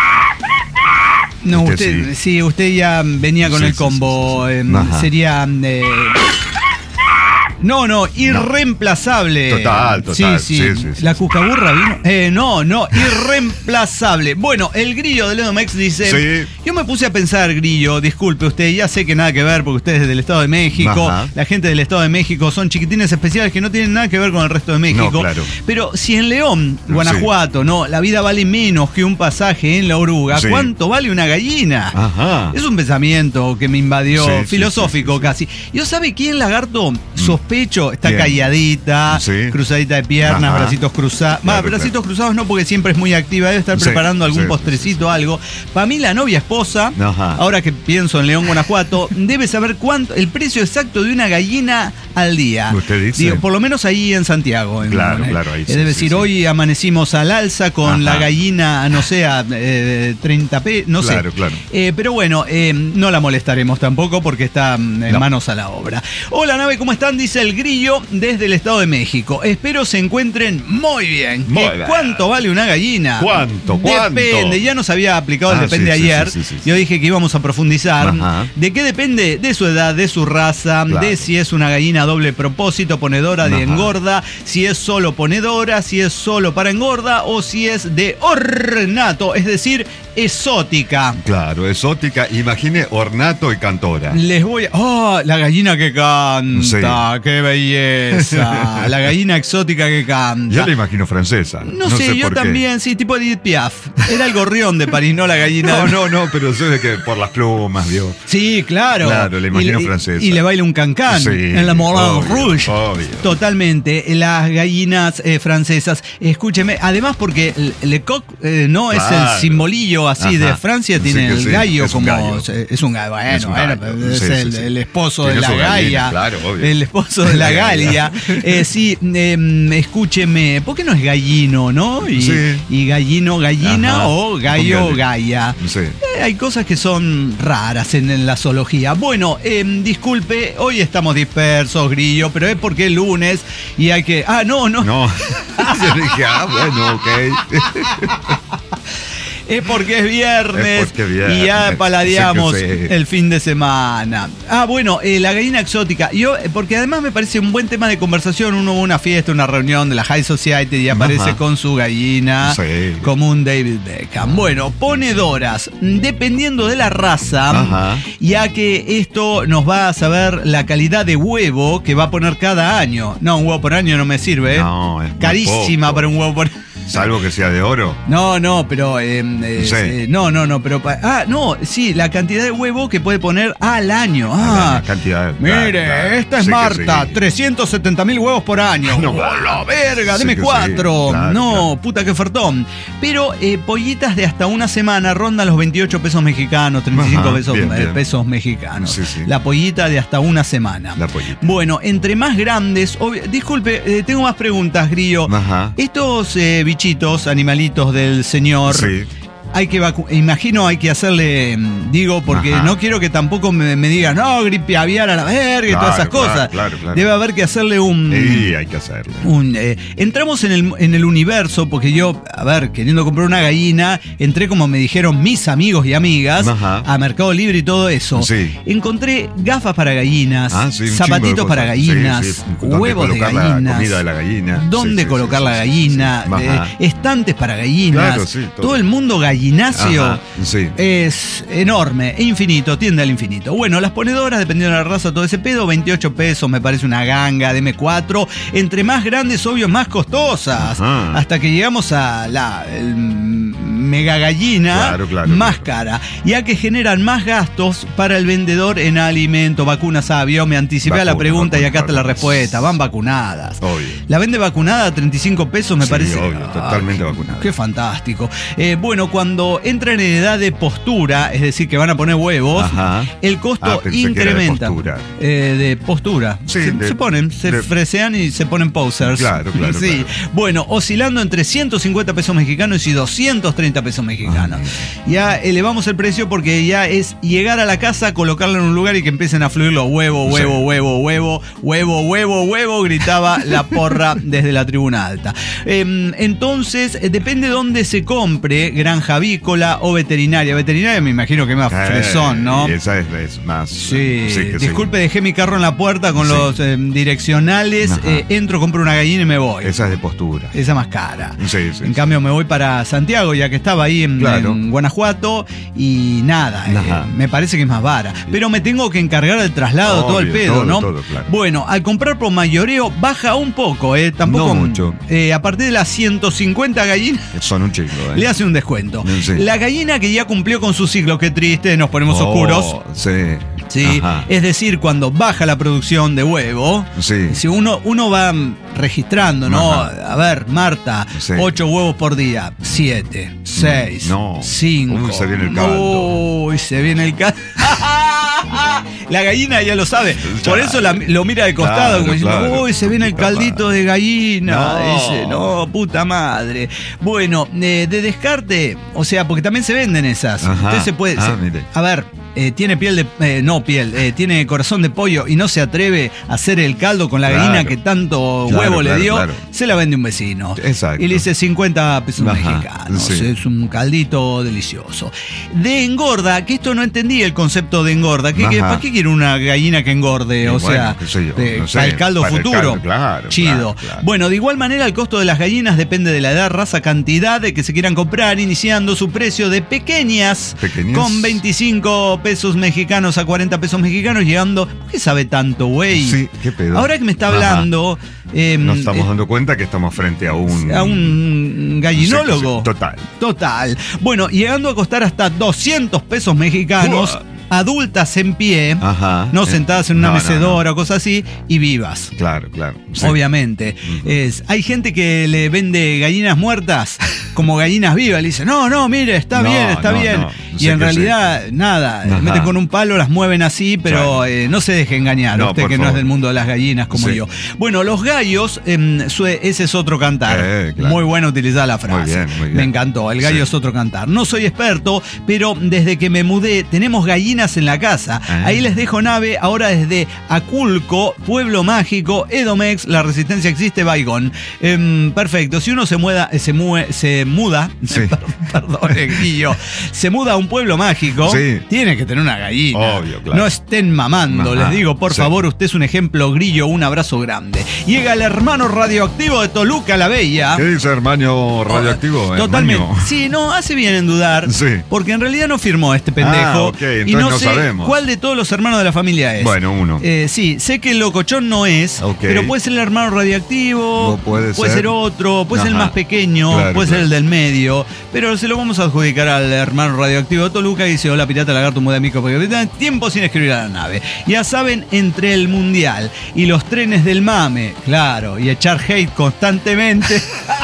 No, Usted usted, sí. sí. usted ya venía con Sí, el sí, combo. sí, sí, sí. em, Ajá. Sería. eh, No, no, irreemplazable. Total, total. Sí, sí. Sí, sí, sí, La sí. cucaburra vino. Eh, no, no, irreemplazable. Bueno, el grillo de Ledomex dice. Sí. Yo me puse a pensar, grillo, disculpe usted, ya sé que nada que ver porque usted es del Estado de México. Ajá. La gente del Estado de México son chiquitines especiales que no tienen nada que ver con el resto de México. No, claro. Pero si en León, Guanajuato, no, la vida vale menos que un pasaje en la oruga, Sí. ¿cuánto vale una gallina? Ajá. Es un pensamiento que me invadió, Sí, sí, filosófico sí, sí, casi. ¿Yo sabe quién, lagarto? Sospecho, está ¿Quién? calladita, Sí. cruzadita de piernas, Ajá. bracitos cruzados. Claro, Va, bracitos claro. cruzados no, porque siempre es muy activa, debe estar Sí, preparando algún sí, postrecito, algo. Para mí, la novia esposa, Ajá. ahora que pienso en León, Guanajuato, debe saber cuánto, el precio exacto de una gallina al día. Usted dice. Digo, por lo menos ahí en Santiago. en- Claro, en- claro, ahí sí, Es decir, sí, sí. hoy amanecimos al alza con Ajá. la gallina, no sé, a eh, treinta p, no sé. Claro, claro. Eh, pero bueno, eh, no la molestaremos tampoco porque está mm, en No. manos a la obra. Hola, nave, ¿cómo están? Dice el grillo desde el Estado de México. Espero se encuentren muy bien. Muy ¿Qué- bien. ¿Cuánto vale una gallina? ¿Cuánto? ¿Cuánto? Depende, ya nos había aplicado el Ah, depende sí, sí, ayer. sí, sí, sí, Yo sí. dije que íbamos a profundizar. Ajá. ¿De qué depende? De su edad, de su raza, Claro. de si es una gallina doble propósito, ponedora de Ajá. engorda, si es solo ponedora, si es solo para engorda o si es de ornato, es decir, exótica. Claro, exótica. Imagine ornato y cantora. Les voy a... ¡Oh! La gallina que canta. Sí. ¡Qué belleza! La gallina exótica que canta. Yo la imagino francesa. No, no sé, sé yo también, qué. Sí, tipo Edith Piaf. Era el gorrión de París, no la gallina. No, no, no, pero sé de que por las plumas, ¿vio? Sí, claro. Claro, la imagino y, francesa. Y le baila un cancán sí, en la Moulin Rouge. Obvio. Totalmente. Las gallinas eh, francesas. Escúcheme, además porque Le Coq eh, no claro. es el simbolillo así Ajá. de Francia, tiene sí, el sí. gallo es como... Un gallo. Es un gallo, bueno, es, un gallo. Bueno, es sí, el, sí, sí. el esposo tiene de la Galia. Claro, obvio. El esposo de la Galia. eh, sí, eh, escúcheme, ¿por qué no es gallino, no? Y, sí. y gallino, gallina Ajá. o gallo, galla. Sí. Eh, hay cosas que son raras en, en la zoología. Bueno, eh, disculpe, hoy estamos dispersos, Grillo, pero es porque es lunes y hay que... Ah, no, no. No. Yo dije, ah, bueno, ok. Es porque es viernes, es porque viernes. Y ya paladeamos sí sí. el fin de semana. Ah, bueno, eh, la gallina exótica. Yo, porque además me parece un buen tema de conversación. Uno va a una fiesta, una reunión de la High Society y aparece Ajá. con su gallina sí. como un David Beckham. Bueno, ponedoras, dependiendo de la raza, Ajá. ya que esto nos va a saber la calidad de huevo que va a poner cada año. No, un huevo por año no me sirve. No, es carísima poco. para un huevo por año. Salvo que sea de oro. No, no, pero... Eh, eh, sí. eh, no, no, no, pero... Ah, no, sí, la cantidad de huevo que puede poner al año. Ah, la cantidad. Mire, claro, esta es sí Marta, sí. trescientos setenta mil huevos por año. No, ¡oh, la verga! Sí deme cuatro. Sí, claro, no, claro. puta que ofertón. Pero eh, pollitas de hasta una semana rondan los veintiocho pesos mexicanos, treinta y cinco Ajá, pesos, bien, bien. pesos mexicanos. Sí, sí. La pollita de hasta una semana. La pollita. Bueno, entre más grandes... Obvi- Disculpe, eh, tengo más preguntas, Grillo. Ajá. Estos eh, bichitos, animales del señor. Sí. Hay que vacu- imagino hay que hacerle, digo, porque Ajá. no quiero que tampoco me, me digan, no, gripe aviar a la verga y claro, todas esas claro, cosas. Claro, claro. Debe haber que hacerle un... Sí, hay que hacerle. Un, eh, entramos en el, en el universo, porque yo, a ver, queriendo comprar una gallina, entré como me dijeron mis amigos y amigas, Ajá. a Mercado Libre y todo eso. Sí. Encontré gafas para gallinas, ah, sí, zapatitos para gallinas, sí, sí. huevos de gallina, la comida de la gallina. Dónde sí, colocar sí, la sí, gallina, sí, sí. Eh, estantes para gallinas, claro, sí, todo. todo el mundo gallinacio. Ajá. Sí. Es enorme, infinito, tiende al infinito. Bueno, las ponedoras, dependiendo de la raza, todo ese pedo, veintiocho pesos, me parece una ganga de eme cuatro. Entre más grandes, obvio, más costosas. Ajá. Hasta que llegamos a la el mega gallina, claro, claro, más claro. cara. Ya que generan más gastos para el vendedor en alimento, vacunas. Ah, yo me anticipé Vacuna, a la pregunta vacuna, y acá está la respuesta. Van vacunadas. Obvio. La vende vacunada a treinta y cinco pesos, me sí, parece. Obvio, ah, totalmente qué, vacunada. Qué fantástico. Eh, bueno, cuando entran en edad de postura, es decir, que van a poner huevos, Ajá. el costo ah, incrementa. De postura. Eh, de postura. Sí, se, de, se ponen, se de, fresean y se ponen posers. Claro, claro. Sí. Claro. Bueno, oscilando entre ciento cincuenta pesos mexicanos y doscientos treinta pesos mexicanos. Ah, ya elevamos el precio porque ya es llegar a la casa, colocarla en un lugar y que empiecen a fluir los huevos, huevo, sí. huevo, huevo, huevo, huevo, huevo, gritaba la porra desde la tribuna alta. Eh, entonces, depende de dónde se compre, granja avícola o veterinaria. Veterinaria me imagino que es más eh, fresón, ¿no? Esa es, es más... Sí, sí que disculpe, sí. Dejé mi carro en la puerta con sí. los eh, direccionales, eh, entro, compro una gallina y me voy. Esa es de postura. Esa más cara. Sí, sí, en sí. cambio me voy para Santiago, ya que estaba ahí en, claro. en Guanajuato, y nada, eh, me parece que es más vara. Pero me tengo que encargar del traslado, Obvio, todo el pedo, todo, ¿no? Todo, claro. Bueno, al comprar por mayoreo baja un poco, eh, tampoco no mucho. Eh, a partir de las ciento cincuenta gallinas son un chico, eh. le hace un descuento. Sí. La gallina que ya cumplió con su ciclo, qué triste, nos ponemos oh, oscuros. Sí. Sí, Ajá. es decir, cuando baja la producción de huevo, sí. si uno, uno va registrando, ¿no? Ajá. A ver, Marta, sí. ocho huevos por día, siete, seis, no. cinco. Uy, se viene el caldo. Uy, se viene el caldo. La gallina ya lo sabe, por eso la, lo mira de costado, claro, como diciendo, claro. uy, se viene el caldito madre. de gallina. No. Dice, no, puta madre. Bueno, eh, de descarte, o sea, porque también se venden esas. Ajá. Usted se puede. Ah, se, a ver. eh, tiene piel de... Eh, no piel, eh, tiene corazón de pollo y no se atreve a hacer el caldo con la Claro. gallina que tanto Claro, huevo claro, le dio, claro. se la vende un vecino. Exacto. Y le dice cincuenta pesos Ajá, mexicanos. sí. Es un caldito delicioso. De engorda, que esto no entendí el concepto de engorda. ¿Qué, qué, Ajá. ¿Para qué quiere una gallina que engorde? Y o bueno, sea, qué sé yo, de- no sé, para el caldo para el futuro. caldo, claro, Chido. claro, claro. Bueno, de igual manera, el costo de las gallinas depende de la edad, raza, cantidad de que se quieran comprar, iniciando su precio de pequeñas, Pequeñas. con veinticinco pesos mexicanos a cuarenta pesos mexicanos, llegando. ¿Por qué sabe tanto, güey? Sí, qué pedo. Ahora que me está Ajá. hablando. eh, Nos estamos eh, dando cuenta que estamos frente a un... a un gallinólogo. Sí, sí, total. Total. Bueno, llegando a costar hasta doscientos pesos mexicanos, Uah. adultas en pie, Ajá. no Eh, sentadas en una no, no, mecedora o cosas así, y vivas. Claro, claro. Sí. Obviamente. Es, hay gente que le vende gallinas muertas como gallinas vivas. Le dice, no, no, mire, está No, bien, está no, bien. no. Y Sé en que realidad, nada, Ajá. meten con un palo, las mueven así, pero Claro. eh, no se deje engañar, No, usted por que no favor. es del mundo de las gallinas como Sí. yo. Bueno, los gallos, em, su- ese es otro cantar. Eh, claro. Muy bueno utilizar la frase. Muy bien, muy bien. Me encantó, el gallo Sí. es otro cantar. No soy experto, pero desde que me mudé tenemos gallinas en la casa. Ah. Ahí les dejo nave, ahora desde Aculco, Pueblo Mágico, Edomex, la resistencia existe, Baigón. Em, perfecto, si uno se muda, se, mue- se muda, Sí. perdón, eh, Guillo, se muda a un pueblo mágico, Sí. tiene que tener una gallina. Obvio, claro. No estén mamando, Ajá, les digo, por sí. favor, usted es un ejemplo, Grillo, un abrazo grande. Llega el hermano radioactivo de Toluca, la Bella. ¿Qué dice hermano radioactivo? Totalmente. Hermano? Sí, no, hace bien en dudar. Sí. Porque en realidad no firmó este pendejo. Ah, ok, entonces y no, no sé sabemos. cuál de todos los hermanos de la familia es. Bueno, uno. Eh, sí, sé que el locochón no es, Ok. pero puede ser el hermano radioactivo, No puede ser. ser otro, puede ser el Ajá. más pequeño, Claro, puede ser claro. el del medio, pero se lo vamos a adjudicar al hermano radioactivo de Toluca y dice, hola pirata, lagarto, muda mico, porque tiempo sin escribir a la nave. Ya saben, entre el mundial y los trenes del mame, claro, y echar hate constantemente.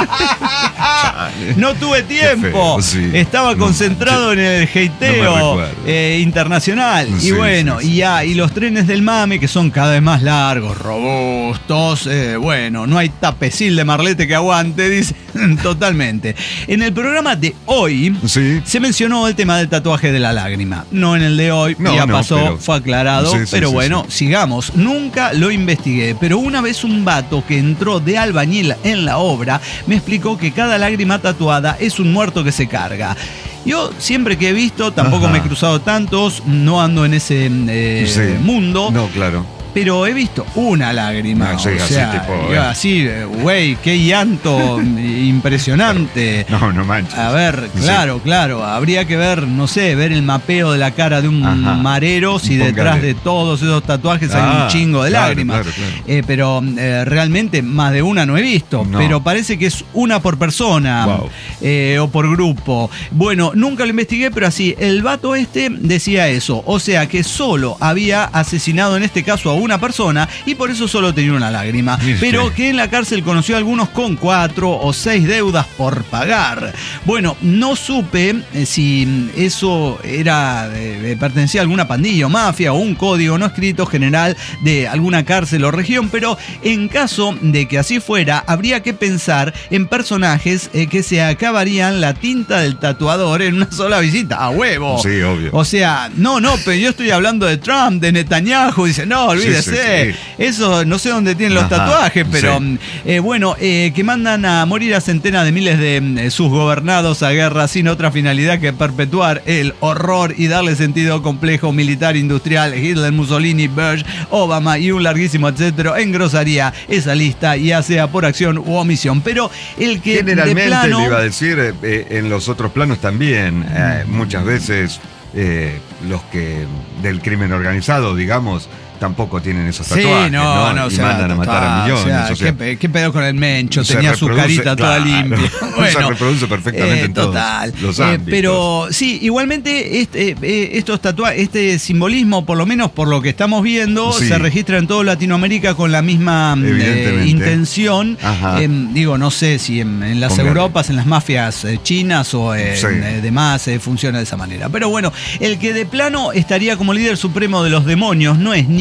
No tuve tiempo. feo, sí. Estaba No, concentrado en el no me hateo recuerdo. eh, internacional. Sí, y bueno, sí, sí. y ya, y los trenes del mame que son cada vez más largos, robustos. eh, bueno, no hay tapecil de marlete que aguante, dice. Totalmente. En el programa de hoy Sí. se mencionó el tema del tatuaje de la lágrima. No en el de hoy, No, ya no, pasó, pero- fue aclarado. Sí, sí, pero sí, bueno, sí. sigamos. Nunca lo investigué, pero una vez un vato que entró de albañil en la obra me explicó que cada lágrima tatuada es un muerto que se carga. Yo siempre que he visto, tampoco Ajá. me he cruzado tantos, no ando en ese eh, Sí. mundo, No, claro. pero he visto una lágrima. No, sí, o así sea, tipo, yo eh. así, eh, güey, qué llanto impresionante. No, no manches. A ver, Sí. claro, claro, habría que ver, no sé, ver el mapeo de la cara de un Ajá. marero si Póngale. detrás de todos esos tatuajes hay Ah, un chingo de claro, lágrimas. claro, claro. Eh, pero eh, realmente más de una no he visto, No. pero parece que es una por persona Wow. eh, o por grupo. Bueno, nunca lo investigué, pero así, el vato este decía eso, o sea que solo había asesinado en este caso a una persona y por eso solo tenía una lágrima, Mire pero usted. que en la cárcel conoció a algunos con cuatro o seis deudas por pagar. Bueno, no supe eh, si eso era eh, eh, pertenecía a alguna pandilla o mafia o un código no escrito general de alguna cárcel o región, pero en caso de que así fuera, habría que pensar en personajes eh, que se acabarían la tinta del tatuador en una sola visita, a huevo. Sí, obvio. O sea, no, no, pero yo estoy hablando de Trump, de Netanyahu, dice, no, olvídese, Sí, sí, sí. eso no sé dónde tienen los Ajá, tatuajes, pero sí. eh, bueno, eh, que mandan a morir a centenas de miles de eh, sus gobernados a guerra sin otra finalidad que perpetuar el horror y darle sentido complejo militar, industrial, Hitler, Mussolini, Bush, Obama y un larguísimo etcétera, engrosaría esa lista, ya sea por acción u omisión. Pero el que Generalmente de plano, le iba a decir, eh, eh, en los otros planos también, eh, muchas veces eh, los que del crimen organizado, digamos, tampoco tienen esos sí, tatuajes, no, ¿no? no, o y sea, mandan a matar a tatuaje, millones. o sea, o sea, ¿qué, pe- qué pedo con el Mencho? se Tenía su reproduce, carita toda claro, limpia. se reproduce perfectamente en todos total. los Eh, ámbitos. pero sí, igualmente este, eh, estos tatuajes, este simbolismo, por lo menos por lo que estamos viendo, Sí. se registra en toda Latinoamérica con la misma mm, Evidentemente. eh, intención. Ajá. Eh, digo, no sé si en, en las Póngale. Europas, en las mafias eh, chinas o en Sí. eh, demás eh, funciona de esa manera. Pero bueno, el que de plano estaría como líder supremo de los demonios no es ni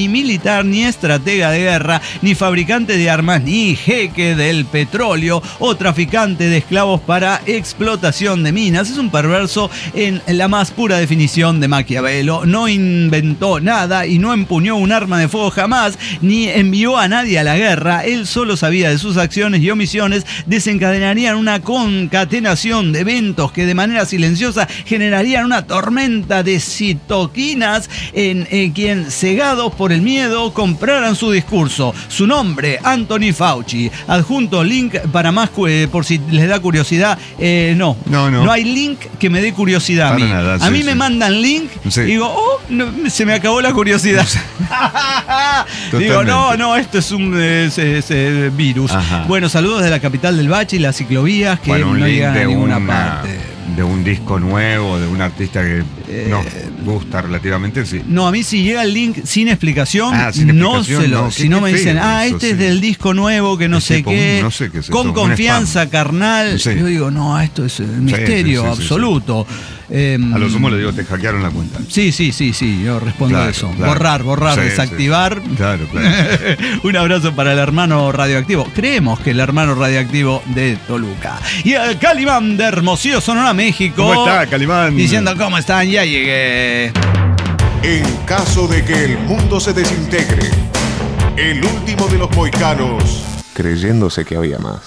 ni militar, ni estratega de guerra, ni fabricante de armas, ni jeque del petróleo o traficante de esclavos para explotación de minas. Es un perverso en la más pura definición de Maquiavelo. No inventó nada y no empuñó un arma de fuego jamás, ni envió a nadie a la guerra. Él solo sabía de sus acciones y omisiones desencadenarían una concatenación de eventos que de manera silenciosa generarían una tormenta de citoquinas en, en quien, cegados por el miedo, compraran su discurso. Su nombre, Anthony Fauci. Adjunto link para más, eh, por si les da curiosidad. Eh, no, no, no. No hay link que me dé curiosidad a mí. Nada, a sí, mí sí. me mandan link Sí. y digo, oh, no, se me acabó la curiosidad. Digo, no, no, esto es un es, es, es virus. Ajá. Bueno, saludos de la capital del Bachi, las ciclovías que Bueno, un no link llegan a de ninguna una- parte. de un disco nuevo, de un artista que Eh, nos gusta relativamente, sí. No, a mí si llega el link sin explicación, Ah, sin no explicación, se lo. no, Si qué- no qué me dicen, feo ah, eso, este sí. es del disco nuevo que no Es sé tipo qué, un- no sé qué es con esto, un confianza spam. carnal. Sí. Yo digo, no, esto es un misterio sí, sí, sí, absoluto. Eh, A lo sumo le digo, te hackearon la cuenta. Sí, sí, sí, sí, yo respondo Claro, eso. claro. Borrar, borrar, Sí, desactivar. sí. Claro, claro. Un abrazo para el hermano radioactivo. Creemos que el hermano radioactivo de Toluca. Y el Calimán de Hermosillo, Sonora, México. ¿Cómo está, Calimán? Diciendo, ¿cómo están? Ya llegué. En caso de que el mundo se desintegre, el último de los moicanos creyéndose que había más.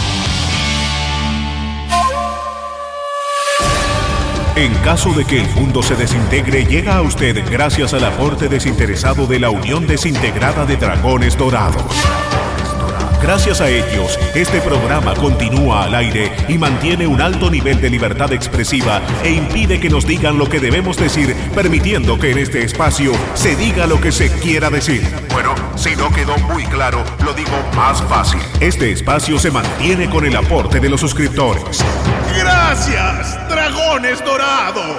En caso de que el mundo se desintegre, llega a usted gracias al aporte desinteresado de la Unión Desintegrada de Dragones Dorados. Gracias a ellos, este programa continúa al aire y mantiene un alto nivel de libertad expresiva e impide que nos digan lo que debemos decir, permitiendo que en este espacio se diga lo que se quiera decir. Bueno, si no quedó muy claro, lo digo más fácil. Este espacio se mantiene con el aporte de los suscriptores. ¡Gracias, Dragones Dorados!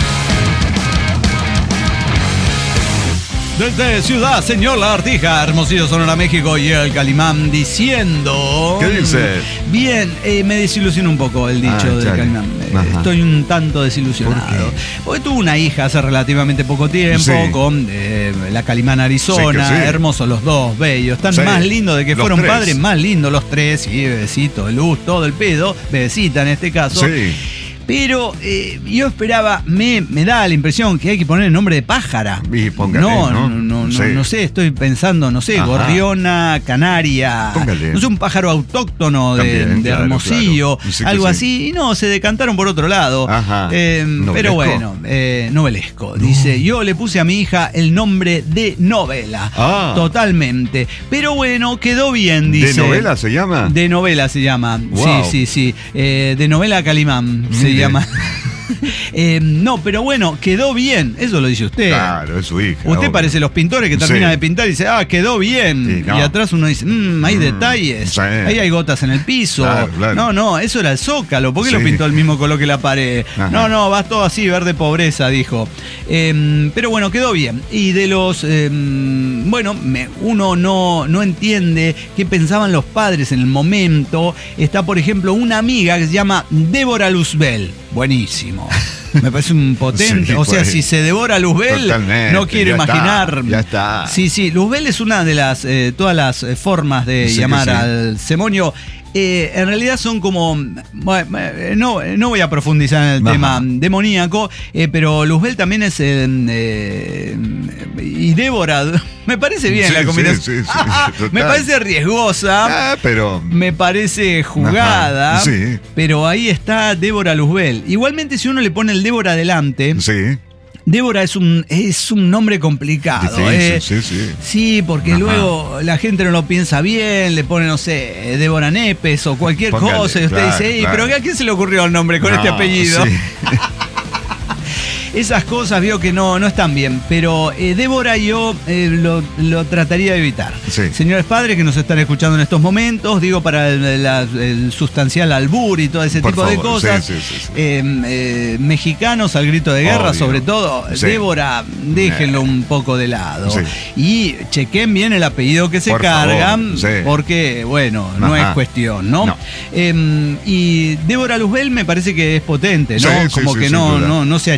Desde Ciudad Señor La Artija, Hermosillo, Sonora, México, y el Calimán diciendo... ¿Qué dice? Bien, eh, me desilusionó un poco el dicho Ah, del chale. Calimán. Eh, Ajá. Estoy un tanto desilusionado. ¿Por qué? Porque tuvo una hija hace relativamente poco tiempo Sí. con eh, la Calimán Arizona. Sí que sí. Hermosos los dos, bellos. Están Sí. más lindos de que Los fueron tres. padres, más lindos los tres. Sí, bebecito, luz, todo el pedo. Bebecita en este caso. Sí. Pero eh, yo esperaba, me, me da la impresión que hay que poner el nombre de pájara. Y póngale, no, ¿no? no, no, no, Sí. no sé, estoy pensando, no sé, Ajá. gorriona, canaria. Póngale. No sé, un pájaro autóctono de, También, de claro, Hermosillo, claro. Sí que algo sí. así. Y no, se decantaron por otro lado. Ajá. Eh, ¿Novelesco? pero bueno, eh, novelesco. Dice, yo le puse a mi hija el nombre de novela. Ah. Totalmente. Pero bueno, quedó bien, dice. ¿De novela se llama? De novela se llama. Wow. Sí, sí, sí. Eh, de novela Calimán se Mire. llama. Eh, no, pero bueno, quedó bien. Eso lo dice usted. Claro, es su hija. Usted obvio. parece los pintores que terminan Sí. de pintar y dice, ah, quedó bien. Sí, no. Y atrás uno dice, mmm, hay Mm, detalles. sí. Ahí hay gotas en el piso. Claro, claro. No, no, eso era el zócalo. ¿Por qué Sí. lo pintó el mismo color que la pared? Ajá. No, no, va todo así, verde pobreza, dijo. Eh, pero bueno, quedó bien. Y de los. eh, bueno, me- uno no, no entiende qué pensaban los padres en el momento. Está, por ejemplo, una amiga que se llama Débora Luzbel. Buenísimo. Me parece un potente. Sí, o sea, pues. si se devora Luzbel, Totalmente, no quiero ya está, imaginar. ya está. Sí, sí. Luzbel es una de las. eh, todas las eh, formas de Sí que llamar sí. al semonio. Eh, en realidad son como. Bueno, eh, no, no voy a profundizar en el Ajá. tema demoníaco, eh, pero Luzbel también es. eh, eh, y Débora. Me parece bien Sí, la combinación. sí, sí, sí, total. Me parece riesgosa. Ah, pero. Me parece jugada, Ajá, sí. pero ahí está Débora Luzbel. Igualmente, si uno le pone el Débora adelante, Sí. Débora es un, es un nombre complicado. Difícil, ¿eh? sí, sí. Sí, porque Ajá. luego la gente no lo piensa bien, le pone, no sé, Débora Nepes o cualquier Póngale, cosa, y usted claro, dice, "Ey, claro. pero ¿a quién se le ocurrió el nombre con No, este apellido? sí. Esas cosas veo que no, no están bien, pero eh, Débora yo eh, lo, lo trataría de evitar. Sí. Señores padres que nos están escuchando en estos momentos, digo para el, la- el sustancial albur y todo ese Por tipo de favor, cosas, sí, sí, sí, sí. eh, eh, mexicanos al grito de guerra, Obvio. sobre todo, Sí. Débora, déjenlo Eh. un poco de lado. Sí. Y chequen bien el apellido que se Por cargan, favor, sí. porque, bueno, no Ajá. es cuestión, ¿no? No. Eh, y Débora Luzbel me parece que es potente, ¿no? Sí, sí, Como sí, que sin no, duda. no, no se achica ni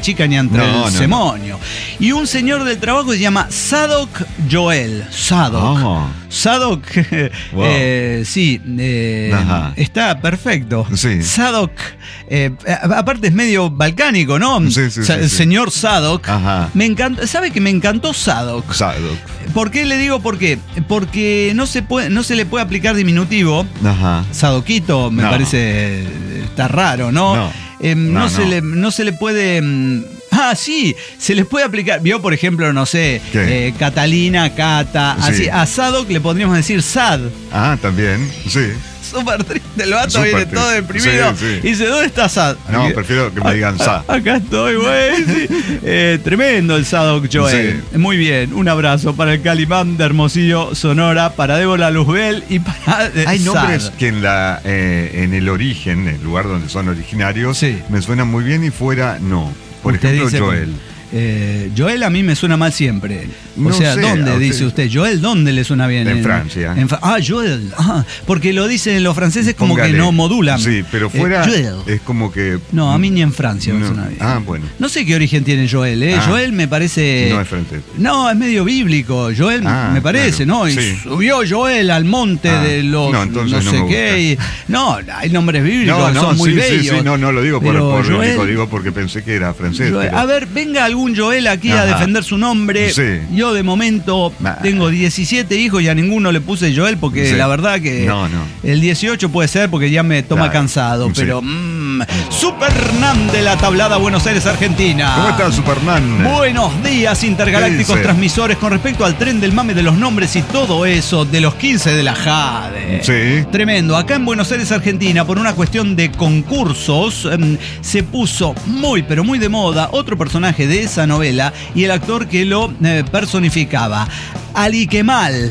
entre No, el no, semonio. Y un señor del trabajo que se llama Sadok Joel. Sadok. Oh. Sadok, Wow. eh, sí, eh, Ajá. está perfecto. Sí. Sadok, eh, aparte es medio balcánico, ¿no? Sí, sí, Sa- sí, el sí. señor Sadok. Ajá. Me encanta, ¿sabe que me encantó Sadok? Sadok. ¿Por qué le digo por qué? Porque no se puede, no se le puede aplicar diminutivo. Ajá. Sadoquito me No. parece está raro, ¿no? No. Eh, no, No, se no. Le, no se le puede. mm, Ah, sí, se les puede aplicar. Vio, por ejemplo, no sé, ¿Qué? eh, Catalina, Cata, Sí. así. A Sadok le podríamos decir Sad. Ah, también, sí. Súper triste, el vato Súper viene triste. todo deprimido. Sí, sí. Y dice, ¿dónde está Sad? No, Aquí- prefiero que me digan Sad. Acá estoy, güey. Sí. Eh, tremendo el Sadok Joel. Muy bien, un abrazo para el Calimán de Hermosillo, Sonora, para Débora Luzbel y para eh, Hay Sad. nombres que en la eh, en el origen, el lugar donde son originarios, Sí. me suenan muy bien y fuera no. Por Usted ejemplo, dice, Joel. Eh, Joel a mí me suena mal siempre. O No sea, sé, ¿dónde a usted- dice usted? Joel, ¿dónde le suena bien? En Francia. en Fra- ah, Joel. Ah, porque lo dicen los franceses como Póngale. que no modulan. Sí, pero Eh, fuera Joel. es como que. No, a mí ni en Francia me No. suena bien. Ah, bueno. No sé qué origen tiene Joel, ¿eh? Ah. Joel me parece. No es francés. No, es medio bíblico. Joel Ah, me parece, claro. ¿no? Y Sí. subió Joel al monte Ah. de los. No, entonces no sé me qué. y- no, hay nombres bíblicos No, que no, son muy sí, bellos. sí, sí, no, no lo digo por, pero por Joel- digo, digo porque pensé que era francés. Joel- pero- A ver, venga algún Joel aquí a Ajá. defender su nombre. Sí. Yo de momento Nah. tengo diecisiete hijos y a ninguno le puse Joel porque Sí. la verdad que No, no. el dieciocho puede ser porque ya me toma Claro. cansado. Sí. Pero mmm, Super Hernán de la Tablada Buenos Aires, Argentina. ¿Cómo está Superman? Buenos días, intergalácticos ¿Qué dice? transmisores. Con respecto al tren del mame de los nombres y todo eso, de los quince de la Jade. Sí. Tremendo. Acá en Buenos Aires, Argentina, por una cuestión de concursos, em, se puso muy, pero muy de moda otro personaje de esa novela y el actor que lo eh, personificaba. Ali Kemal.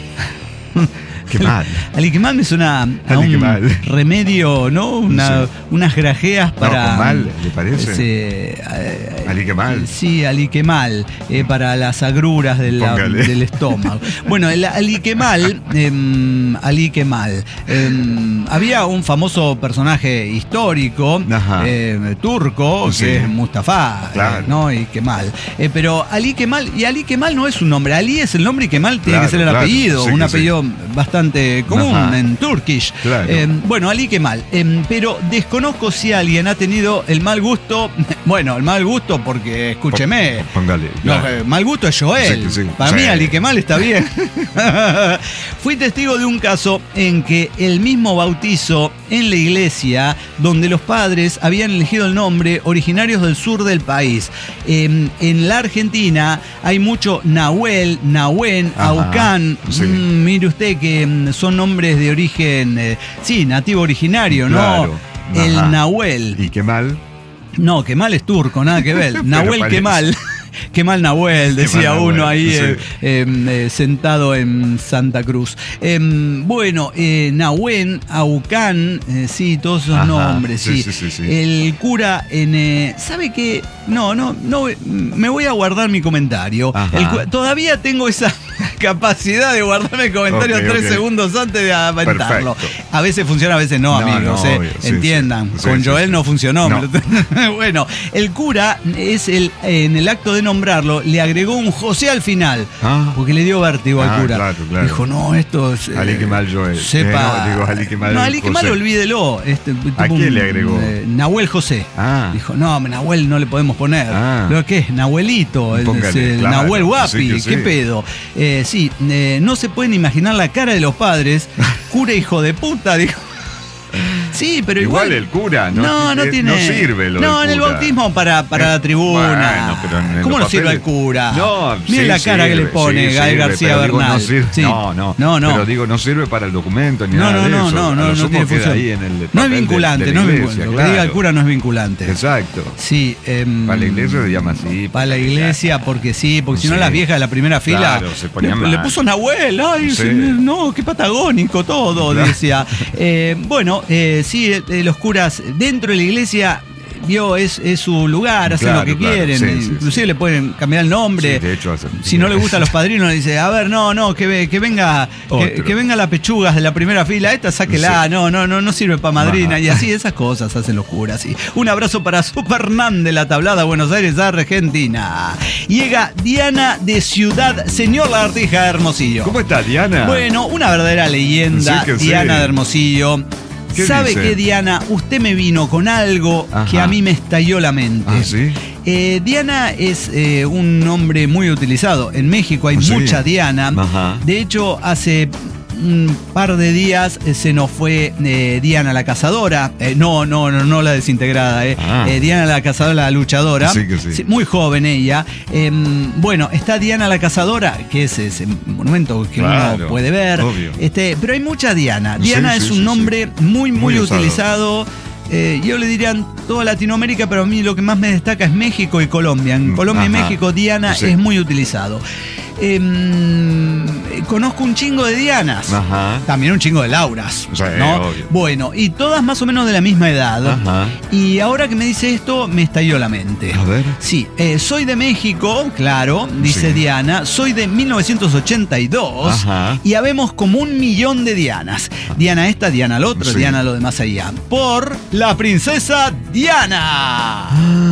Qué mal. Ali Kemal me suena a Ali un Kemal. remedio, ¿no? Una- Sí. Unas grajeas para. con mal, ¿le parece? Sí, eh, Ali Kemal. Sí, Ali Kemal, eh, para las agruras de la- Póngale. del estómago. Bueno, el Ali Kemal, eh, Ali Kemal, eh, había un famoso personaje histórico, Ajá. eh, turco, Sí. que es Mustafa, Claro. eh, ¿no? Y Kemal. Eh, pero Ali Kemal, y Ali Kemal no es un nombre, Ali es el nombre y Kemal tiene Claro, que ser el claro. apellido, Sí un que apellido bastante común Ajá. en Turkish. Claro. Eh, bueno, Ali Kemal, eh, pero desconozco si alguien ha tenido el mal gusto, bueno, el mal gusto porque, escúcheme, Póngale. no, claro. eh, mal gusto es Joel. Sí, sí, Para sí. mí, Ali Kemal está bien. Fui testigo de un caso en que el mismo bautizo en la iglesia, donde los padres habían elegido el nombre originarios del sur del país. Eh, en la Argentina hay mucho Nahuel, Nahuen, Ajá, Aucán. sí. Mm, mire usted que mm, son nombres de origen, eh, sí, nativo originario, Claro. ¿no? El Ajá. Nahuel. Y qué mal. No, Kemal es turco, nada que ver. Nahuel parece. Kemal. Kemal Nahuel, decía Nahuel, uno ahí sí. eh, eh, eh, sentado en Santa Cruz. Eh, bueno, eh, Nahuen, Aucán, eh, sí, todos esos Ajá, nombres, sí. sí, sí, sí, sí. El cura en... eh, ¿sabe qué? No, no, no, me voy a guardar mi comentario. Ajá. El cu- todavía tengo esa capacidad de guardarme el comentario Ok, tres ok. segundos antes de aventarlo. Perfecto. A veces funciona, a veces no, No, amigos. no, eh. obvio, sí, Entiendan, sí. con Sí, Joel sí, no sí. funcionó. No. me lo- bueno, el cura es el en el acto de nombrarlo le agregó un José al final, Ah. porque le dio vértigo Ah, al cura. claro, claro. Dijo, no, esto es... Ali eh, Kemal Joel. Sepa... Eh, no, digo, Ali Kemal No, Ali Kemal, José. olvídelo. Este, tipo ¿A quién un, le agregó? eh, Nahuel José. Ah. Dijo, no, Nahuel no le podemos poner. Ah. ¿Pero qué es? Nahuelito. el- Póngale, es el claro, Nahuel Guapi. sí que sí. ¿Qué pedo? Eh, sí, eh, no se pueden imaginar la cara de los padres. Cura hijo de puta, dijo. Sí, pero igual. Igual el cura, ¿no? No, no Eh, tiene. no sirve lo No, del en el cura. bautismo para, para Eh, la tribuna. bueno, pero en ¿Cómo los no sirve papeles- el cura? No, Miren sí la cara que le sirve, pone sí Gael sirve, García pero digo, Bernal. no, sirve- Sí. no, no, no, no. Pero digo, no sirve para el documento ni No, nada no, de no, eso. no, A no, lo no sumo tiene queda función. ahí en el No es papel de- vinculante, de no la es iglesia, vinculante. Lo que diga el claro. cura no es vinculante. Exacto. Sí. em, Para la iglesia se llama así. Para la iglesia, porque sí, porque si no Sí. las viejas de la primera fila. Claro, se ponían le, le mal. puso Nahuel, ay, Sí. se- no, qué patagónico todo, Claro. decía. Eh, bueno, eh, sí, eh, los curas dentro de la iglesia. vio, es, es su lugar, hacen Claro, lo que claro, quieren. sí, sí, Inclusive sí. le pueden cambiar el nombre. Sí, de hecho, hacen- Si no le gustan los padrinos, le dice, a ver, no, no, que, ve- que venga, que, Otro. que venga la pechugas de la primera fila, esta sáquela, Sí. no, no, no, no sirve para madrina. Ajá. Y así, esas cosas hacen los curas. Sí. Un abrazo para Supernán de la Tablada, Buenos Aires, Argentina. Llega Diana de Ciudad Señor Lagartija de Hermosillo. ¿Cómo está, Diana? Bueno, una verdadera leyenda, Sí que sí. Diana de Hermosillo. ¿Qué ¿Sabe dice? qué, Diana? Usted me vino con algo Ajá. que a mí me estalló la mente. Ah, ¿sí? Eh, Diana es eh, un nombre muy utilizado. En México hay Sí. mucha Diana. Ajá. De hecho, hace un par de días eh, se nos fue eh, Diana la Cazadora. Eh, no, no, no, no la desintegrada. Eh. Ah. Eh, Diana la Cazadora, la luchadora. Sí que sí. Muy joven ella. Eh, bueno, está Diana la Cazadora, que es ese monumento que Claro, uno puede ver. obvio. Este, pero hay mucha Diana. Diana Sí, es sí, un sí, nombre muy, muy, Muy usado. utilizado. Eh, yo le diría en toda Latinoamérica, pero a mí lo que más me destaca es México y Colombia. En Mm, Colombia y ajá. México, Diana Sí. es muy utilizado. Em, conozco un chingo de Dianas. Ajá. También un chingo de Lauras. Sí, ¿no? obvio. Bueno, y todas más o menos de la misma edad. Ajá. Y ahora que me dice esto, me estalló la mente. A ver. Sí, eh, soy de México, claro, dice Sí. Diana. Soy de mil novecientos ochenta y dos. Ajá. Y habemos como un millón de Dianas. Diana esta, Diana lo otro, Sí. Diana lo de más allá. Por la princesa Diana.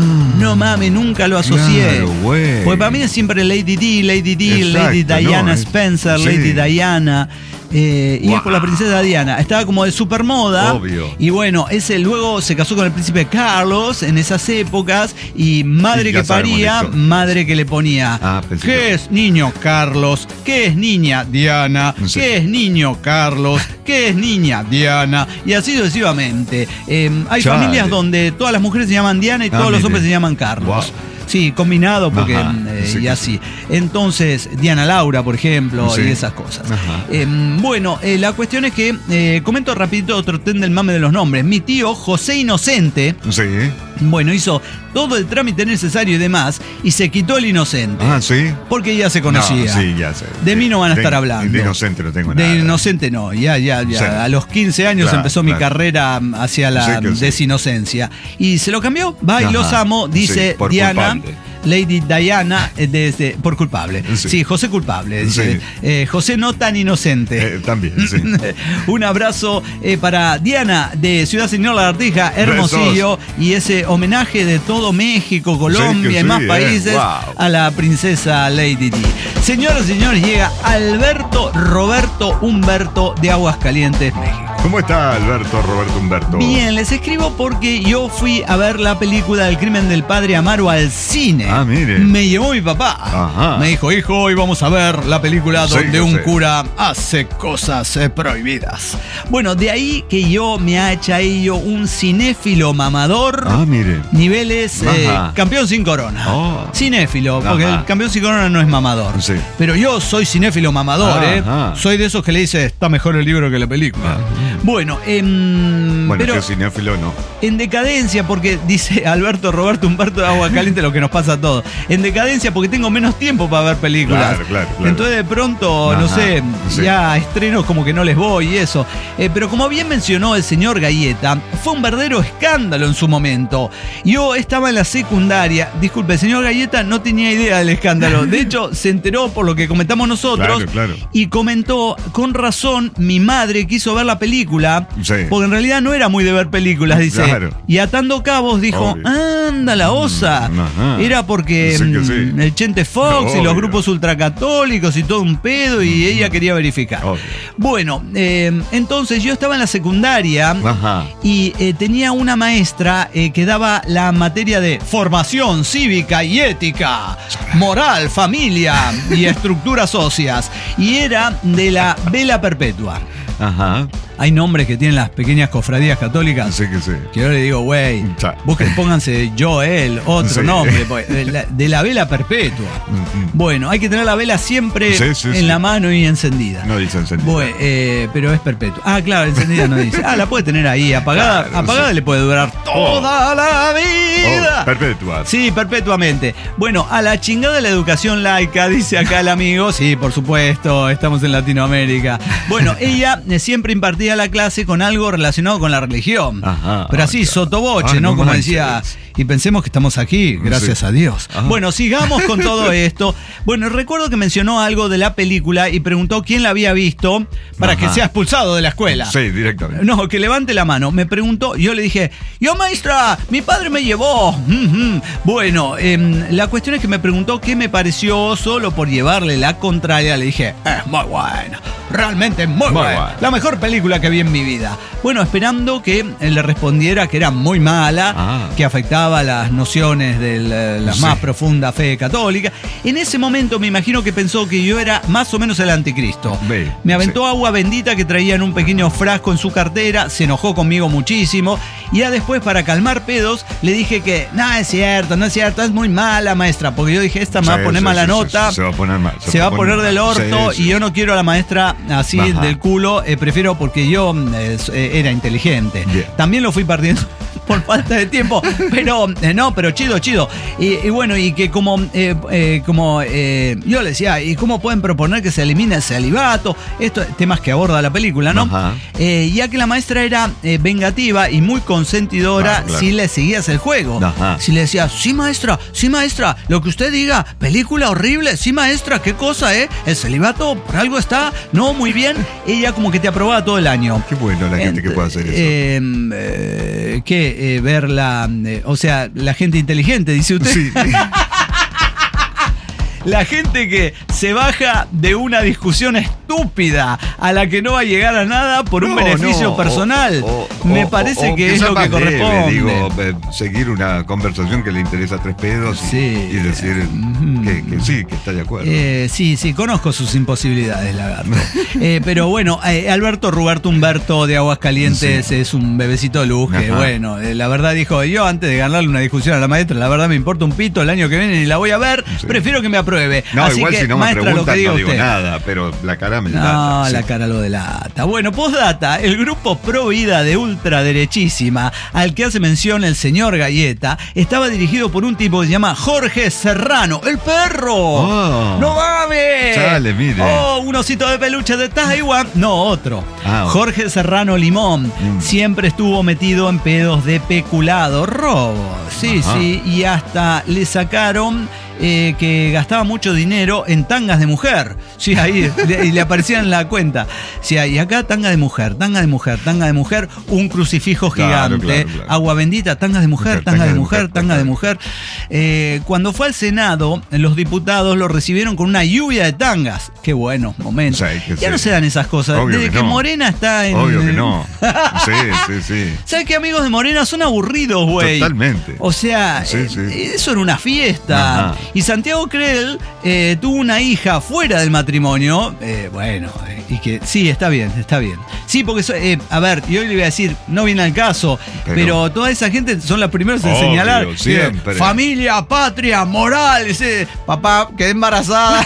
No mames, nunca lo asocié. Claro, güey. Pues para mí es siempre Lady D, Lady D, Exacto, Lady Diana no, es- Spencer, sí. Lady Diana. Eh, y es Wow. por la princesa Diana. Estaba como de supermoda. Obvio. Y bueno, ese luego se casó con el príncipe Carlos en esas épocas. Y madre Y ya que paría, sabemos esto. madre que le ponía. Ah, pensé ¿Qué que- es niño Carlos? ¿Qué es niña Diana? Sí. ¿Qué es niño Carlos? ¿Qué es niña Diana? Y así sucesivamente. Eh, hay Chale. familias donde todas las mujeres se llaman Diana y Ah, todos los mire. hombres se llaman Carlos. Wow. Sí, combinado porque Ajá, eh, sí y que así. Entonces, Diana Laura, por ejemplo, Sí. y esas cosas. Ajá. Eh, bueno, eh, la cuestión es que, eh, comento rapidito otro ten del mame de los nombres. Mi tío José Inocente, Sí. bueno, hizo todo el trámite necesario y demás, y se quitó el inocente. Ah, sí. Porque ya se conocía. No, sí, ya sé. De mí no van a De- estar hablando. De inocente no tengo De nada. inocente no, ya, ya, ya. Sí. A los quince años Claro, empezó mi claro. carrera hacia la Sí que sí. desinocencia. Y se lo cambió, va y Ajá. los amo, dice Sí, por Diana. culpable. Lady Diana, eh, desde, por culpable. Sí. Sí. José culpable. Dice. Sí. Eh, José no tan inocente. Eh, también, sí. Un abrazo eh, para Diana de Ciudad Señor Lagartija, Hermosillo, y ese homenaje de todo México, Colombia Sí, que y más sí, eh. países Wow. a la princesa Lady D. Señoras y señores, llega Alberto Roberto Humberto de Aguascalientes, México. ¿Cómo está Alberto, Roberto Humberto? Bien, les escribo porque yo fui a ver la película del crimen del padre Amaro al cine. Ah, mire. Me llevó mi papá. Ajá. Me dijo, hijo, hoy vamos a ver la película Sí, donde yo un sé. cura hace cosas eh, prohibidas. Bueno, de ahí que yo me ha hecho ello un cinéfilo mamador. Ah, mire. Niveles eh, Ajá. campeón sin corona. Oh. Cinéfilo, porque Ajá. el campeón sin corona no es mamador. Sí. Pero yo soy cinéfilo mamador, ¿eh? Ajá. Soy de esos que le dice, está mejor el libro que la película. Bueno, em, Bueno, pero yo cinéfilo no. en decadencia, porque dice Alberto Roberto Humberto de Aguascalientes lo que nos pasa a todos. En decadencia porque tengo menos tiempo para ver películas. Claro, claro, claro. Entonces de pronto, no Ajá, sé, sí. ya estrenos como que no les voy y eso. Eh, pero como bien mencionó el señor Galleta, fue un verdadero escándalo en su momento. Yo estaba en la secundaria. Disculpe, el señor Galleta no tenía idea del escándalo. De hecho, se enteró por lo que comentamos nosotros. Claro, claro. Y comentó, con razón, mi madre quiso ver la película. Sí. Porque en realidad no era muy de ver películas, dice. Claro. Y atando cabos dijo, Obvio. anda la osa. Mm, ajá. Era porque Sí que mm, sí. el Chente Fox y los Obvio. grupos ultracatólicos y todo un pedo y ella quería verificar. Obvio. Bueno, eh, entonces yo estaba en la secundaria Ajá. y eh, tenía una maestra eh, que daba la materia de formación cívica y ética, moral, familia y estructuras óseas. Y era de la Vela Perpetua. Ajá. Hay nombres que tienen las pequeñas cofradías católicas. Sí que sí. Que yo le digo, güey, Cha. busquen, pónganse Joel, otro Sí. nombre, pues, de la, de la vela perpetua. Mm, mm. Bueno, hay que tener la vela siempre Sí, sí, en sí. la mano y encendida. No dice encendido. Bueno, eh, pero es perpetua. Ah, claro, encendida no dice. Ah, la puede tener ahí, apagada. Claro, apagada sí. le puede durar toda la vida. Oh, perpetua. Sí, perpetuamente. Bueno, a la chingada la educación laica, dice acá el amigo. Sí, por supuesto, estamos en Latinoamérica. Bueno, ella eh, siempre impartía abría la clase con algo relacionado con la religión. Ajá, pero ah, así, claro. sotoboche, Ah, ¿no? no Como manches. decía, y pensemos que estamos aquí, gracias Sí. a Dios. Ajá. Bueno, sigamos con todo esto. Bueno, recuerdo que mencionó algo de la película y preguntó quién la había visto para Ajá. que sea expulsado de la escuela. Sí, directamente. No, que levante la mano. Me preguntó, yo le dije, yo maestra, mi padre me llevó. Mm-hmm. Bueno, eh, la cuestión es que me preguntó qué me pareció, solo por llevarle la contraria. Le dije, es muy buena, realmente muy, Muy buena. buena. La mejor película que vi en mi vida. Bueno, esperando que él le respondiera que era muy mala, Ah. que afectaba las nociones de la, la Sí. más profunda fe católica. En ese momento me imagino que pensó que yo era más o menos el anticristo. Ve, Me aventó sí. agua bendita que traía en un pequeño frasco en su cartera, se enojó conmigo muchísimo y ya después, para calmar pedos, le dije que no es cierto, no es cierto, es muy mala, maestra, porque yo dije, esta me va Sí, a poner sí, mala sí, nota, sí, se va a poner mal. se va a poner del orto Sí, sí. y yo no quiero a la maestra así Ajá. del culo, eh, prefiero porque yo eh, eh, era inteligente. Bien. También lo fui perdiendo por falta de tiempo, pero eh, no, pero chido, chido. Y, y bueno, y que como, eh, eh, como eh, yo le decía, ¿y cómo pueden proponer que se elimine el celibato? Estos temas que aborda la película, ¿no? Ajá. Eh, ya que la maestra era eh, vengativa y muy consentidora, Claro, claro. si le seguías el juego. Ajá. Si le decías, sí maestra, sí maestra, lo que usted diga, película horrible, sí maestra, qué cosa, ¿eh? El celibato por algo está, no, muy bien. Ella como que te aprobaba todo el año. Qué bueno la gente que puede hacer eso. Eh, eh, ¿Qué? Eh, ver la... eh, o sea, la gente inteligente, dice usted. Sí. La gente que se baja de una discusión estúpida a la que no va a llegar a nada por un No, beneficio no, personal. o- o- Me o- parece o que es sea lo que más leve, corresponde. digo, eh, seguir una conversación que le interesa a tres pedos y, Sí. y decir Mm. que, que sí, que está de acuerdo. Eh, sí, sí, conozco sus imposibilidades, lagarto. Eh, pero bueno, eh, Alberto Ruberto Humberto de Aguascalientes Sí. es un bebecito de luz que, Ajá. bueno, eh, la verdad dijo, yo antes de ganarle una discusión a la maestra, la verdad me importa un pito, el año que viene ni la voy a ver, Sí. prefiero que me apruebe. No, Así igual que, si no me maestra, preguntan lo que diga no digo usted. nada, pero la cara me No, delata, sí. la cara lo delata. Bueno, postdata, el grupo pro vida de ultraderechísima al que hace mención el señor Galleta estaba dirigido por un tipo que se llama Jorge Serrano, el perro. Oh. ¡No mames! Chale, mire. Oh, un osito de peluche de Taiwán. No, otro. Ah, ok. Jorge Serrano Limón Mm. siempre estuvo metido en pedos de peculado, robo. Sí, Ajá. sí, y hasta le sacaron eh, que gastaba mucho dinero en tangas de mujer. Sí, ahí, le- y le aparecían en la cuenta. Sí, y acá tanga de mujer, tanga de mujer, tanga de mujer, un crucifijo Claro, gigante, claro, claro. agua bendita, tangas de mujer, Mujer, tanga de mujer, tanga de mujer. Eh, cuando fue al Senado, los diputados lo recibieron con una lluvia de tangas. Qué buenos momentos. Sí, que ya sí. no se dan esas cosas. Obvio Desde que que, no. Morena está en... Obvio que no. Sí, sí, sí. ¿Sabes qué, amigos de Morena? Son aburridos, güey. Totalmente. O sea, Sí, eh, sí. eso era una fiesta. Ajá. Y Santiago Creel eh, tuvo una hija fuera del matrimonio. eh, bueno, eh, y que sí, está bien, está bien. Sí, porque, so- eh, a ver, yo le voy a decir, no viene al caso, pero, Pero- toda esa gente son las primeras en Obvio, señalar. siempre. eh, familia, patria, moral. Ese, papá, quedé embarazada.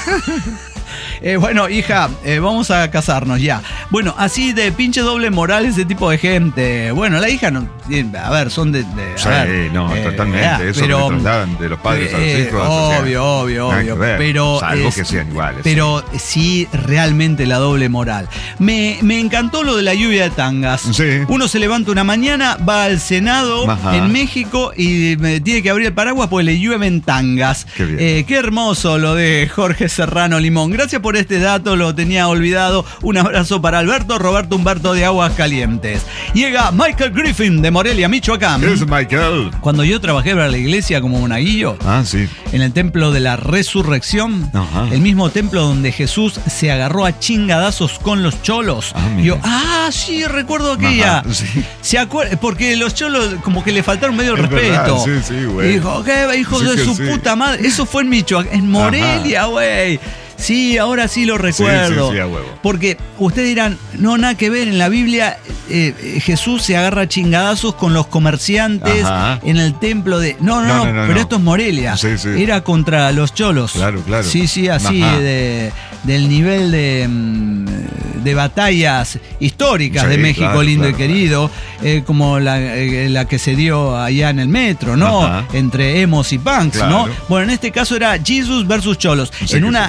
Eh, bueno, hija, eh, vamos a casarnos ya. Bueno, así de pinche doble moral ese tipo de gente. Bueno, la hija no... eh, A ver, son de... de- a Sí, ver, no, eh, totalmente. ya, Eso pero, que trasladan de los padres a los eh, hijos. o sea, obvio, obvio, nada que obvio. ver, Pero, salvo es- que sean iguales. Pero sí, realmente la doble moral. Me, me encantó lo de la lluvia de tangas. Sí. Uno se levanta una mañana, va al Senado Ajá. en México y me tiene que abrir el paraguas porque le llueven tangas. Qué bien. Eh, qué hermoso lo de Jorge Serrano Limón. Gracias por este dato, lo tenía olvidado. Un abrazo para Alberto Roberto Humberto de Aguascalientes. Llega Michael Griffin de Morelia, Michoacán. Es Michael. Cuando yo trabajé para la iglesia como monaguillo, Ah, sí. en el templo de la resurrección, Ajá. el mismo templo donde Jesús se agarró a chingadazos con los cholos. Ah, Y yo, mira. ah, sí, recuerdo aquella. Ajá, sí. Se acuerda, porque los cholos como que le faltaron medio el Es respeto. verdad, sí, sí, güey. Y dijo, ¿qué, hijo Sí de que su sí. puta madre? Eso fue en Michoacán, en Morelia, güey. Sí, ahora sí lo recuerdo. sí, sí, a huevo. Porque ustedes dirán, no, nada que ver, en la Biblia eh, eh, Jesús se agarra a chingadazos con los comerciantes Ajá. en el templo de... No, no, no, No, no, no, pero no. esto es Morelia. Sí, sí. Era contra los cholos. Claro, claro. Sí, sí, así Ajá. de, del nivel de, mm, de batallas históricas Sí, de México, claro, lindo claro, y querido, eh, como la, eh, la que se dio allá en el metro, ¿no? Ajá. Entre emos y punks, Claro. ¿no? Bueno, en este caso era Jesus versus cholos, Sí en que una sí. inferioridad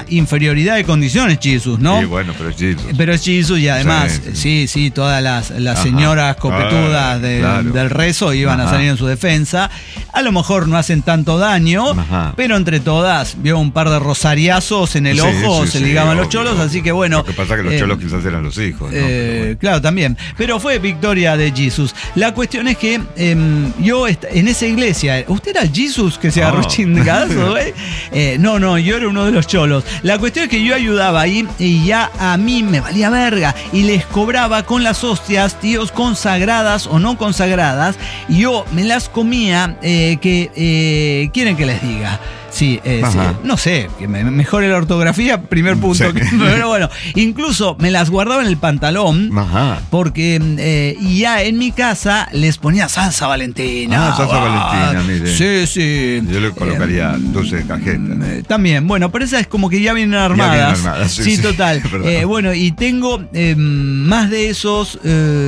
superioridad de condiciones Jesus, ¿no? Sí, bueno, pero es Jesus. Pero es Jesus y además, Sí, sí, sí. sí, sí todas las, las Ajá. señoras copetudas Ah, de- claro. del rezo iban Ajá. a salir en su defensa. A lo mejor no hacen tanto daño, Ajá. pero entre todas vio un par de rosariazos en el Sí, ojo, sí, se sí, ligaban los obvio, cholos, obvio. así que bueno. Lo que pasa es que los eh, cholos quizás eran los hijos, ¿no? eh, Pero Claro, también. Pero fue victoria de Jesus. La cuestión es que eh, yo est- en esa iglesia, ¿usted era Jesus que se agarró No. chingazo, güey? Eh, no, no, yo era uno de los cholos. La cuestión es que yo ayudaba ahí y ya a mí me valía verga y les cobraba con las hostias, tíos, consagradas o no consagradas, y yo me las comía, eh, que eh, quieren que les diga. Sí, eh, sí, Ajá. no sé, que me mejore la ortografía, primer punto. Sí. Pero bueno, incluso me las guardaba en el pantalón. Ajá. Porque eh, y ya en mi casa les ponía salsa valentina. Ah, salsa valentina, mire. Sí, sí. Yo le colocaría Eh, dulce de cajeta. eh, También, bueno, pero esas es como que ya vienen armadas. vienen armadas, sí, sí, sí, total. es verdad. Eh, bueno, y tengo eh, más de esos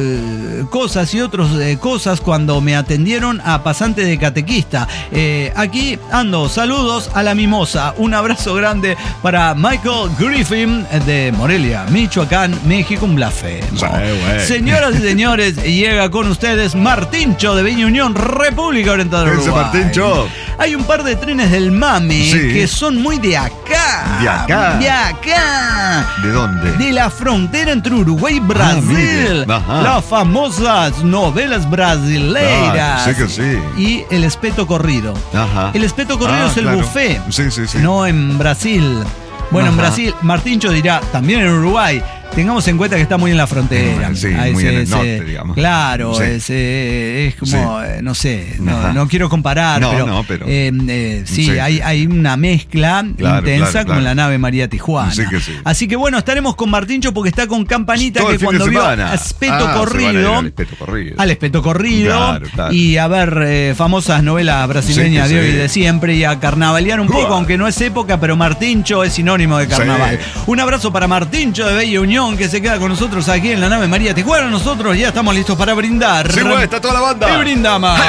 eh, cosas y otras eh, cosas cuando me atendieron a pasante de catequista. Eh, aquí ando, saludos a la mimosa. Un abrazo grande para Michael Griffin de Morelia, Michoacán, México, un blasfemo. Sí, güey. Señoras y señores, llega con ustedes Martincho de Viña Unión, República Oriental del Ese Uruguay. Martincho. Hay un par de trenes del Mame Sí. que son muy de acá. ¿De acá? De acá. ¿De dónde? De la frontera entre Uruguay y Brasil. mire. Ajá. Las famosas novelas brasileiras. Claro, sí que sí. Y el espeto corrido. Ajá. El espeto corrido Ah, es el claro. buffet. Sí, sí, sí. No en Brasil. Bueno, en Ajá. Brasil, Martincho dirá, también en Uruguay. Tengamos en cuenta que está muy en la frontera. Sí, A muy ese- en el ese- norte, digamos. Claro, Sí. ese, es como, eh, no sé, no, Ajá. no quiero comparar, No, pero, no, pero- eh, eh, sí, Sí, hay, sí. hay una mezcla Claro, intensa claro, como en claro. la nave María Tijuana. Sí que sí. Así que bueno, estaremos con Martincho porque está con Campanita, Todo que el fin cuando de vio semana. a Espeto Ah, se van a ir Corrido, al Espeto Corrido. al Espeto Corrido Claro, claro. y a ver eh, famosas novelas brasileñas Sí, de que hoy y sí. de siempre y a carnavalear un poco, Uah. aunque no es época, pero Martincho es sinónimo de carnaval. Sí. Un abrazo para Martincho de Bella Unión que se queda con nosotros aquí en la nave María Tijuana. Nosotros ya estamos listos para brindar. Sí, güey, está toda la banda. Y brindamos.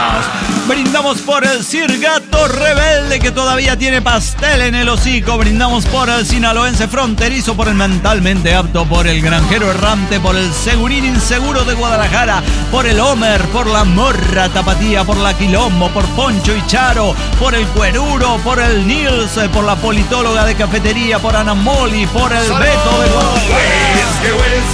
Brindamos por el Cirgato Rebelde que todavía tiene pastel en el hocico. Brindamos por el sinaloense fronterizo, por el mentalmente apto, por el granjero errante, por el segurín inseguro de Guadalajara, por el Homer, por la morra tapatía, por la Quilombo, por Poncho y Charo, por el cueruro, por el Nils, eh, por la politóloga de cafetería, por Ana Moli, por el Beto de Guadalajara.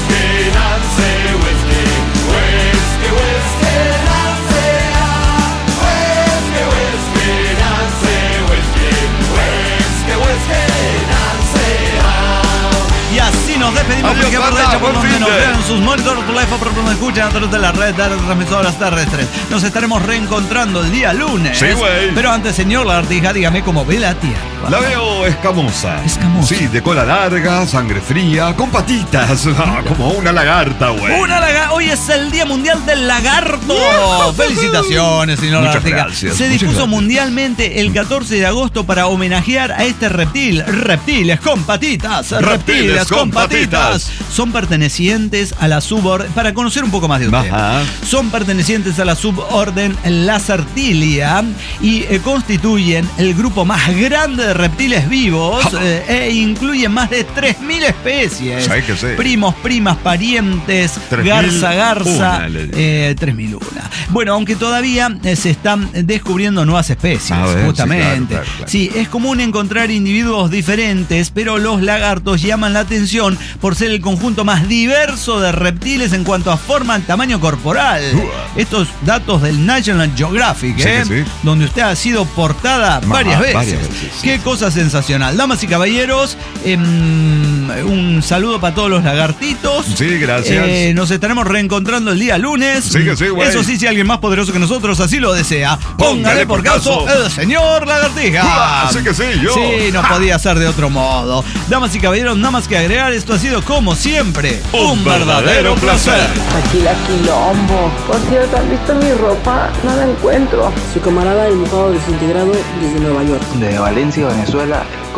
Y así nos despedimos. Adiós, porque por banda, derecha, por buen donde fin nos de. vean en sus monitores, por la F, por donde escuchan a través de la red de transmisoras terrestres. Nos estaremos reencontrando el día lunes. Sí, güey. Pero antes, señor Lagartija, dígame cómo ve la tierra. La veo escamosa. Escamosa. Sí, de cola larga, sangre fría, con patitas. Ah, como una lagarta, güey. Una laga- Hoy es el Día Mundial del Lagarto. Felicitaciones, señor Muchas Lagartija. gracias, Se muchas dispuso gracias. mundialmente el catorce de agosto para homenajear a este reptil. Reptiles con patitas. Reptiles, Reptiles con con patitas. patitas. Son pertenecientes a la suborden. Para conocer un poco más de usted. Ajá. Son pertenecientes a la suborden Lacertilia y eh, constituyen el grupo más grande de reptiles vivos eh, e incluyen más de tres mil especies. Sí, que sí. Primos, primas, parientes, tres mil garza, garza. una, le digo. Eh, tres mil una. Bueno, aunque todavía eh, se están descubriendo nuevas especies, A ver, sí, justamente. claro, claro, claro. Sí, es común encontrar individuos diferentes, pero los lagartos llaman la atención por ser el conjunto más diverso de reptiles en cuanto a forma y tamaño corporal. Uah. Estos datos del National Geographic, Sí, ¿eh? que sí. Donde usted ha sido portada Ma- varias veces. varias veces, sí. Qué cosa sensacional. Damas y caballeros, em, un saludo para todos los lagartitos. Sí, gracias. Eh, nos estaremos reencontrando el día lunes. Sí, que sí, güey. Eso sí, si alguien más poderoso que nosotros así lo desea, póngale por caso el señor Lagartija. Ah, sí que sí, yo. Sí, no podía ser de otro modo. Damas y caballeros, nada más que agregar, esto ha sido como siempre Un verdadero placer. Aquí la Quilombo. Por cierto, ¿han visto mi ropa? No la encuentro. Su camarada el mojado desintegrado desde Nueva York. De Valencia, Venezuela, el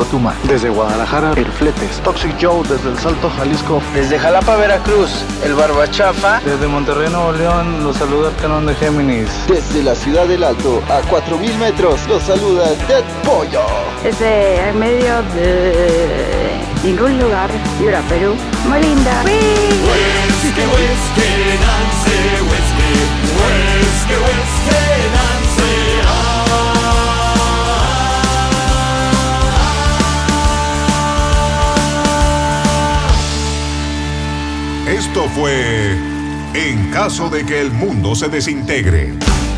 México, Tuma. Desde Guadalajara, el Fletes. Toxic Joe desde el Salto, Jalisco. Desde Jalapa, Veracruz, el Barbachafa. Desde Monterrey, Nuevo León, los saluda el Canon de Géminis. Desde la Ciudad del Alto, a cuatro mil metros, los saluda Dead Pollo. Desde el medio de ningún lugar, Piura, Perú. Muy linda. Whisky, whisky, Nancy, whisky, whisky, whisky, Nancy. Esto fue En caso de que el mundo se desintegre.